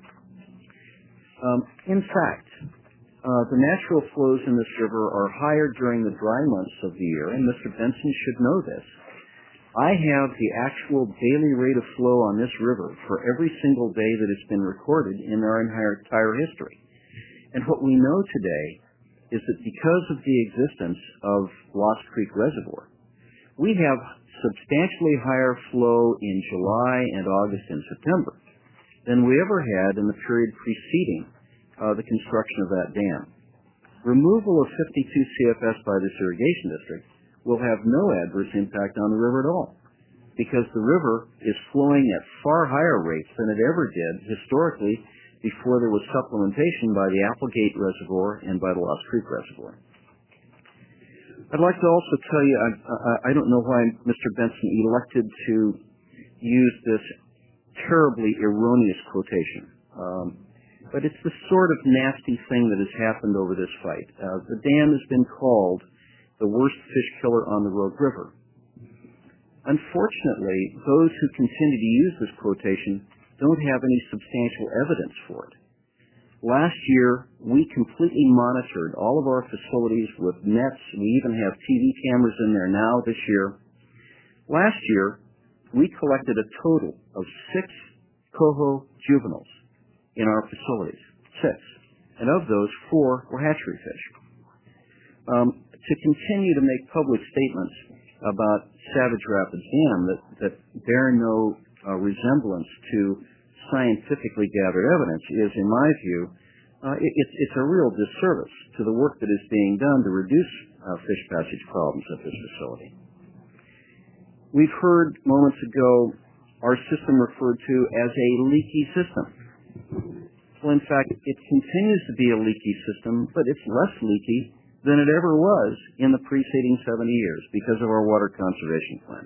Um, in fact, uh, the natural flows in this river are higher during the dry months of the year, and Mister Benson should know this. I have the actual daily rate of flow on this river for every single day that it's been recorded in our entire, entire history. And what we know today is that because of the existence of Lost Creek Reservoir, we have substantially higher flow in July and August and September than we ever had in the period preceding uh, the construction of that dam. Removal of fifty-two C F S by this irrigation district will have no adverse impact on the river at all, because the river is flowing at far higher rates than it ever did historically before there was supplementation by the Applegate Reservoir and by the Lost Creek Reservoir. I'd like to also tell you, I, I, I don't know why Mister Benson elected to use this terribly erroneous quotation, um, but it's the sort of nasty thing that has happened over this fight. Uh, the dam has been called the worst fish killer on the Rogue River. Unfortunately, those who continue to use this quotation don't have any substantial evidence for it. Last year, we completely monitored all of our facilities with nets. We even have T V cameras in there now this year. Last year, we collected a total of six coho juveniles in our facilities. Six. And of those, four were hatchery fish. Um, to continue to make public statements about Savage Rapids Dam that, that bear no uh, resemblance to scientifically gathered evidence is, in my view, uh, it, it's, it's a real disservice to the work that is being done to reduce uh, fish passage problems at this facility. We've heard moments ago our system referred to as a leaky system. Well, in fact, it continues to be a leaky system, but it's less leaky than it ever was in the preceding seventy years because of our water conservation plan.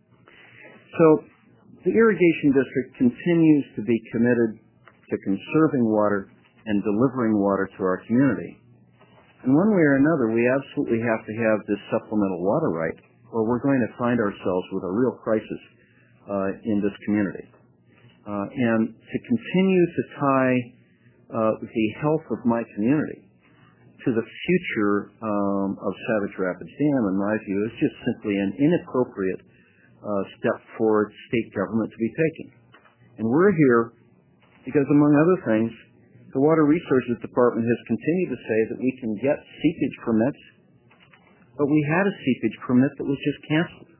So the irrigation district continues to be committed to conserving water and delivering water to our community. And one way or another, we absolutely have to have this supplemental water right, or we're going to find ourselves with a real crisis uh, in this community. Uh, and to continue to tie uh, the health of my community to the future um, of Savage Rapids Dam, in my view, is just simply an inappropriate uh, step for state government to be taking. And we're here because, among other things, the Water Resources Department has continued to say that we can get seepage permits, but we had a seepage permit that was just canceled.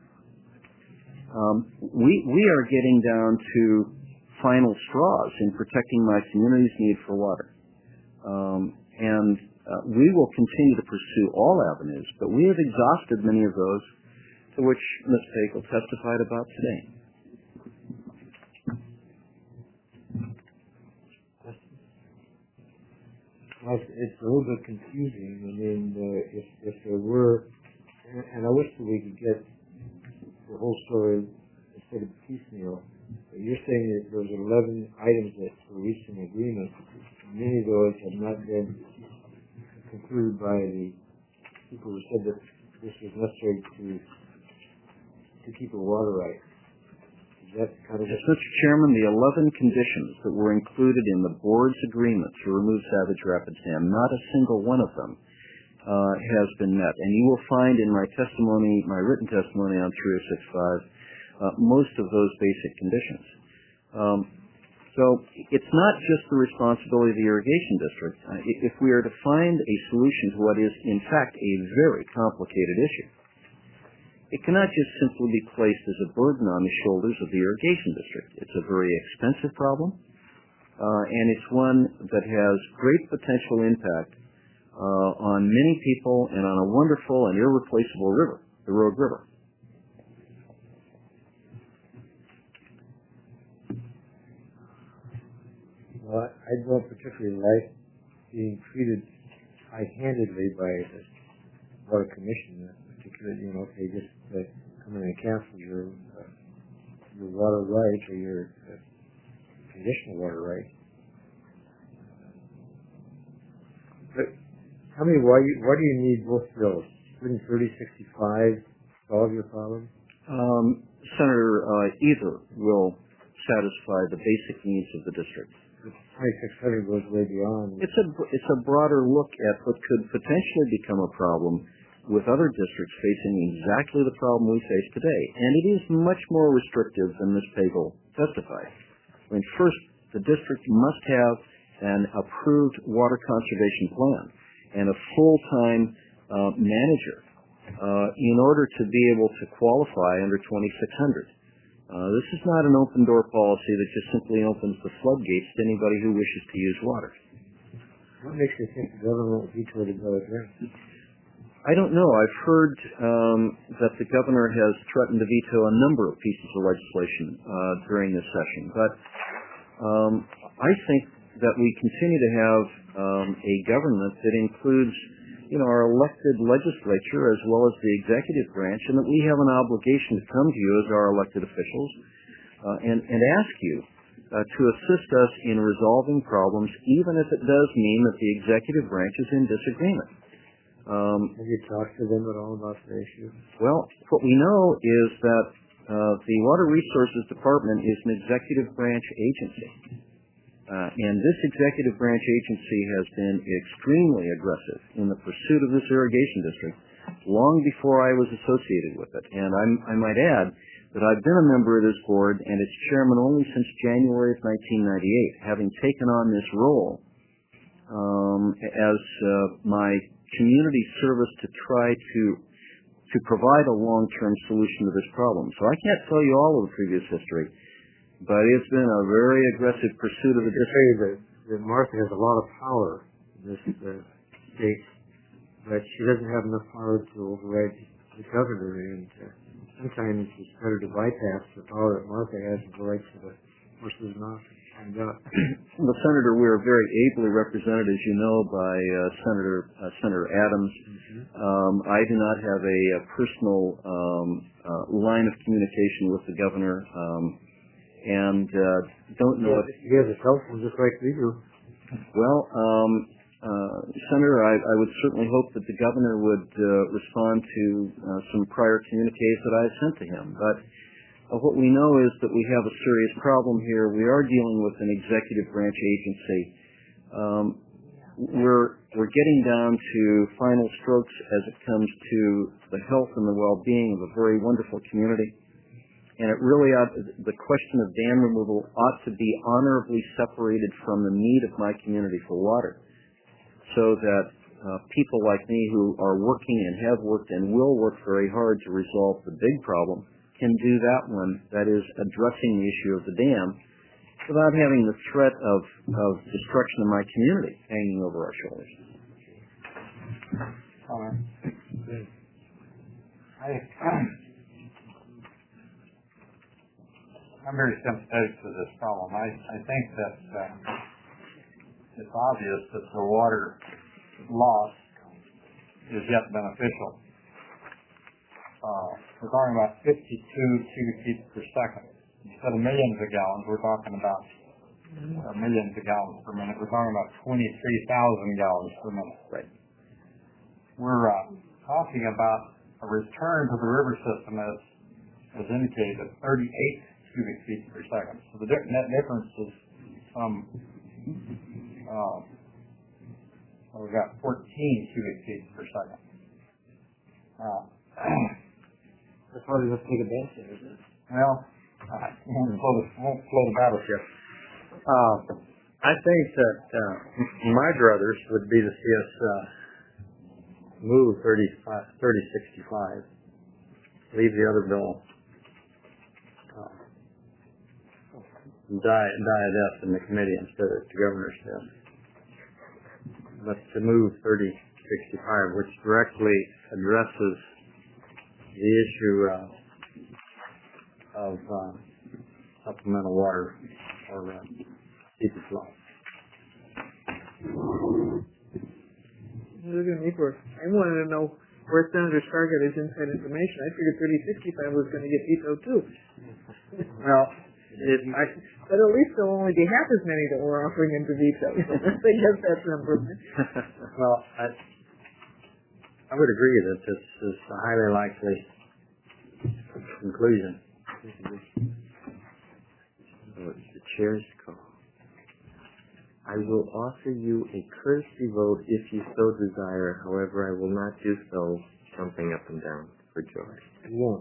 Um, we, we are getting down to final straws in protecting my community's need for water. Um, and Uh, we will continue to pursue all avenues, but we have exhausted many of those to which Miz Pagel testified about today. Well, it's a little bit confusing. I mean, uh, if, if there were, and, and I wish that we could get the whole story instead of piecemeal, but you're saying that there was eleven items that were reached an agreement, and many of those have not been concluded by the people who said that this was necessary to to keep the water right. Is that kind of yes, Mister Chairman, the eleven conditions that were included in the board's agreement to remove Savage Rapids Dam, not a single one of them uh, has been met. And you will find in my testimony, my written testimony on three oh six five, uh, most of those basic conditions. Um, So it's not just the responsibility of the irrigation district. Uh, if we are to find a solution to what is, in fact, a very complicated issue, it cannot just simply be placed as a burden on the shoulders of the irrigation district. It's a very expensive problem, uh, and it's one that has great potential impact uh, on many people and on a wonderful and irreplaceable river, the Rogue River. Well, I don't particularly like being treated high-handedly by the Water Commission, particularly, you know, if they just uh, come in and cancel your uh, your water rights or your uh, conditional water rights. But tell me, why you why do you need both bills? Wouldn't thirty sixty-five solve your problem? Um, Senator, uh, either will satisfy the basic needs of the district. twenty-six hundred goes way beyond. It's a it's a broader look at what could potentially become a problem with other districts facing exactly the problem we face today, and it is much more restrictive than Miz Pagel testified. I mean, first, the district must have an approved water conservation plan and a full-time uh, manager uh, in order to be able to qualify under twenty-six hundred. Uh, this is not an open-door policy that just simply opens the floodgates to anybody who wishes to use water. What makes you think the government will veto the bill again? I don't know. I've heard um, that the governor has threatened to veto a number of pieces of legislation uh, during this session, but um, I think that we continue to have um, a government that includes you know, our elected legislature as well as the executive branch, and that we have an obligation to come to you as our elected officials uh, and, and ask you uh, to assist us in resolving problems, even if it does mean that the executive branch is in disagreement. Um, have you talked to them at all about the issue? Well, what we know is that uh, the Water Resources Department is an executive branch agency. Uh, and this executive branch agency has been extremely aggressive in the pursuit of this irrigation district long before I was associated with it. And I'm, I might add that I've been a member of this board and its chairman only since January of nineteen ninety-eight, having taken on this role um, as uh, my community service to try to to provide a long-term solution to this problem. So I can't tell you all of the previous history, but it's been a very aggressive pursuit of the district. That, that Martha has a lot of power in this uh, state, but she doesn't have enough power to override the governor, and uh, sometimes it's better to bypass the power that Martha has and go right to the horse's mouth and find out. Well, Senator, we are very ably represented, as you know, by uh, Senator uh, Senator Adams. Mm-hmm. um, I do not have a, a personal um, uh, line of communication with the governor. Um, and uh, don't know yeah, if... He has a cell phone just like we do. Well, um, uh, Senator, I, I would certainly hope that the governor would uh, respond to uh, some prior communiques that I have sent to him. But uh, what we know is that we have a serious problem here. We are dealing with an executive branch agency. Um, we're, we're getting down to final strokes as it comes to the health and the well-being of a very wonderful community. And it really ought, the question of dam removal ought to be honorably separated from the need of my community for water, so that uh, people like me who are working and have worked and will work very hard to resolve the big problem can do that one, that is addressing the issue of the dam, without having the threat of, of destruction of my community hanging over our shoulders. Uh, I, I'm very sympathetic to this problem. I, I think that uh, it's obvious that the water loss is yet beneficial. Uh, we're talking about fifty-two cubic feet per second. Instead of millions of gallons, we're talking about uh, millions of gallons per minute. We're talking about twenty-three thousand gallons per minute. Right. We're uh, talking about a return to the river system as, as indicated at thirty-eight cubic feet per second. So the di- net difference is um, uh, well, we got fourteen cubic feet per second. Uh, That's why we must take advantage of it, isn't it? well, I won't float the, won't float the battleship. Uh, I think that uh, my druthers would be to see us uh, move thirty sixty-five, leave the other bill uh, die, die a death in the committee instead of the governor's death. But to move thirty sixty-five, which directly addresses the issue uh, of uh, supplemental water or uh, seepage flow. Look at me for, I wanted to know where Senator Starr got his inside information. I figured thirty sixty-five was going to get vetoed too. Well, it, I, but at least there'll only be half as many that we're offering him to veto. I guess that's an improvement. well, I, I would agree that this is a highly likely conclusion. So it's the chair's call. I will offer you a courtesy vote if you so desire. However, I will not do so jumping up and down for joy. You won't.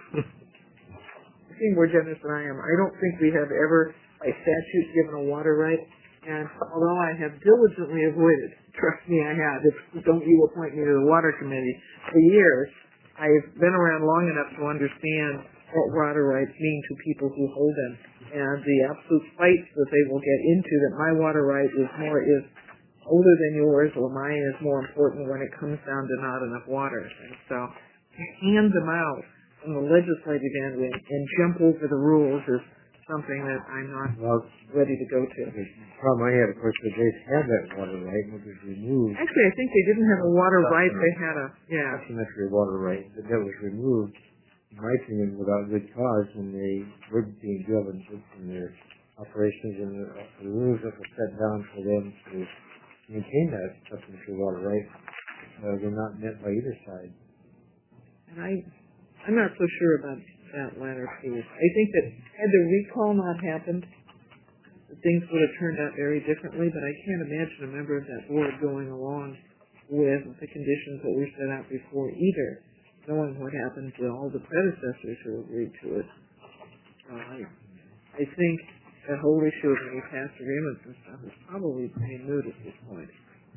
I think more generous than I am. I don't think we have ever, by statute, given a water right. And although I have diligently avoided, trust me, I have, if don't you appoint me to the water committee, for years, I've been around long enough to understand what water rights mean to people who hold them, and the absolute fights that they will get into that my water right is more is older than yours or mine is more important when it comes down to not enough water. And so to hand them out from the legislative end and, and jump over the rules is something that I'm not well, ready to go to. The problem I had, of course, was they had that water right and it was removed. Actually, I think they didn't have a water right. They had a, yeah. Supplementary water right, but that was removed, in my opinion, without good cause, and they were being driven from their operations, and the, the rules that were set down for them to maintain that supplementary water right uh, were not met by either side. And I, I'm not so sure about that latter piece. I think that had the recall not happened, things would have turned out very differently, but I can't imagine a member of that board going along with the conditions that we set out before either, knowing what happened to all the predecessors who agreed to it. So I, I think the whole issue of any past agreements and stuff is probably pretty moot at this point.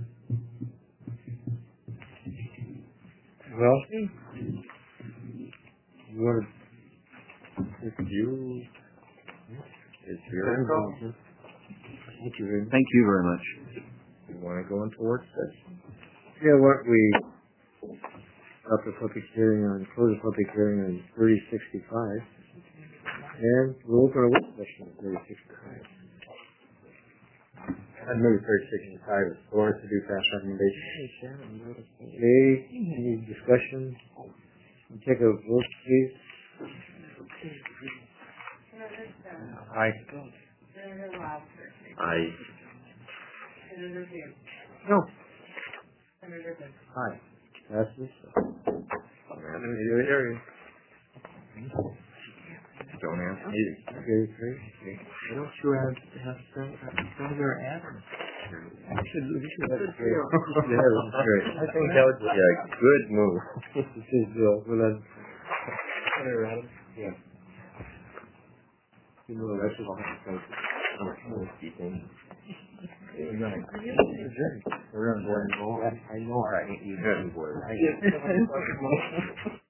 Well, you want to If you, it's your call. Thank you very much. Thank you very much. You want to go into work session? Yeah, what we got the public hearing on, close the public hearing on thirty sixty-five, and we'll open a work session on thirty sixty-five. I'd move thirty sixty-five is for to do fast recommendations. Okay, any discussion? Take a vote, please. Aye. Aye. No. Aye. Passes. Area. Don't ask me. Okay, great. Why don't you have, have some, Senator Adams? Should, we should have it. Great. I think that would be a good move. This is Bill. Well, then, Senator Adams? yeah. You know, that's just I'm keeping. We're going to We're going to go. I know. I ain't even bored.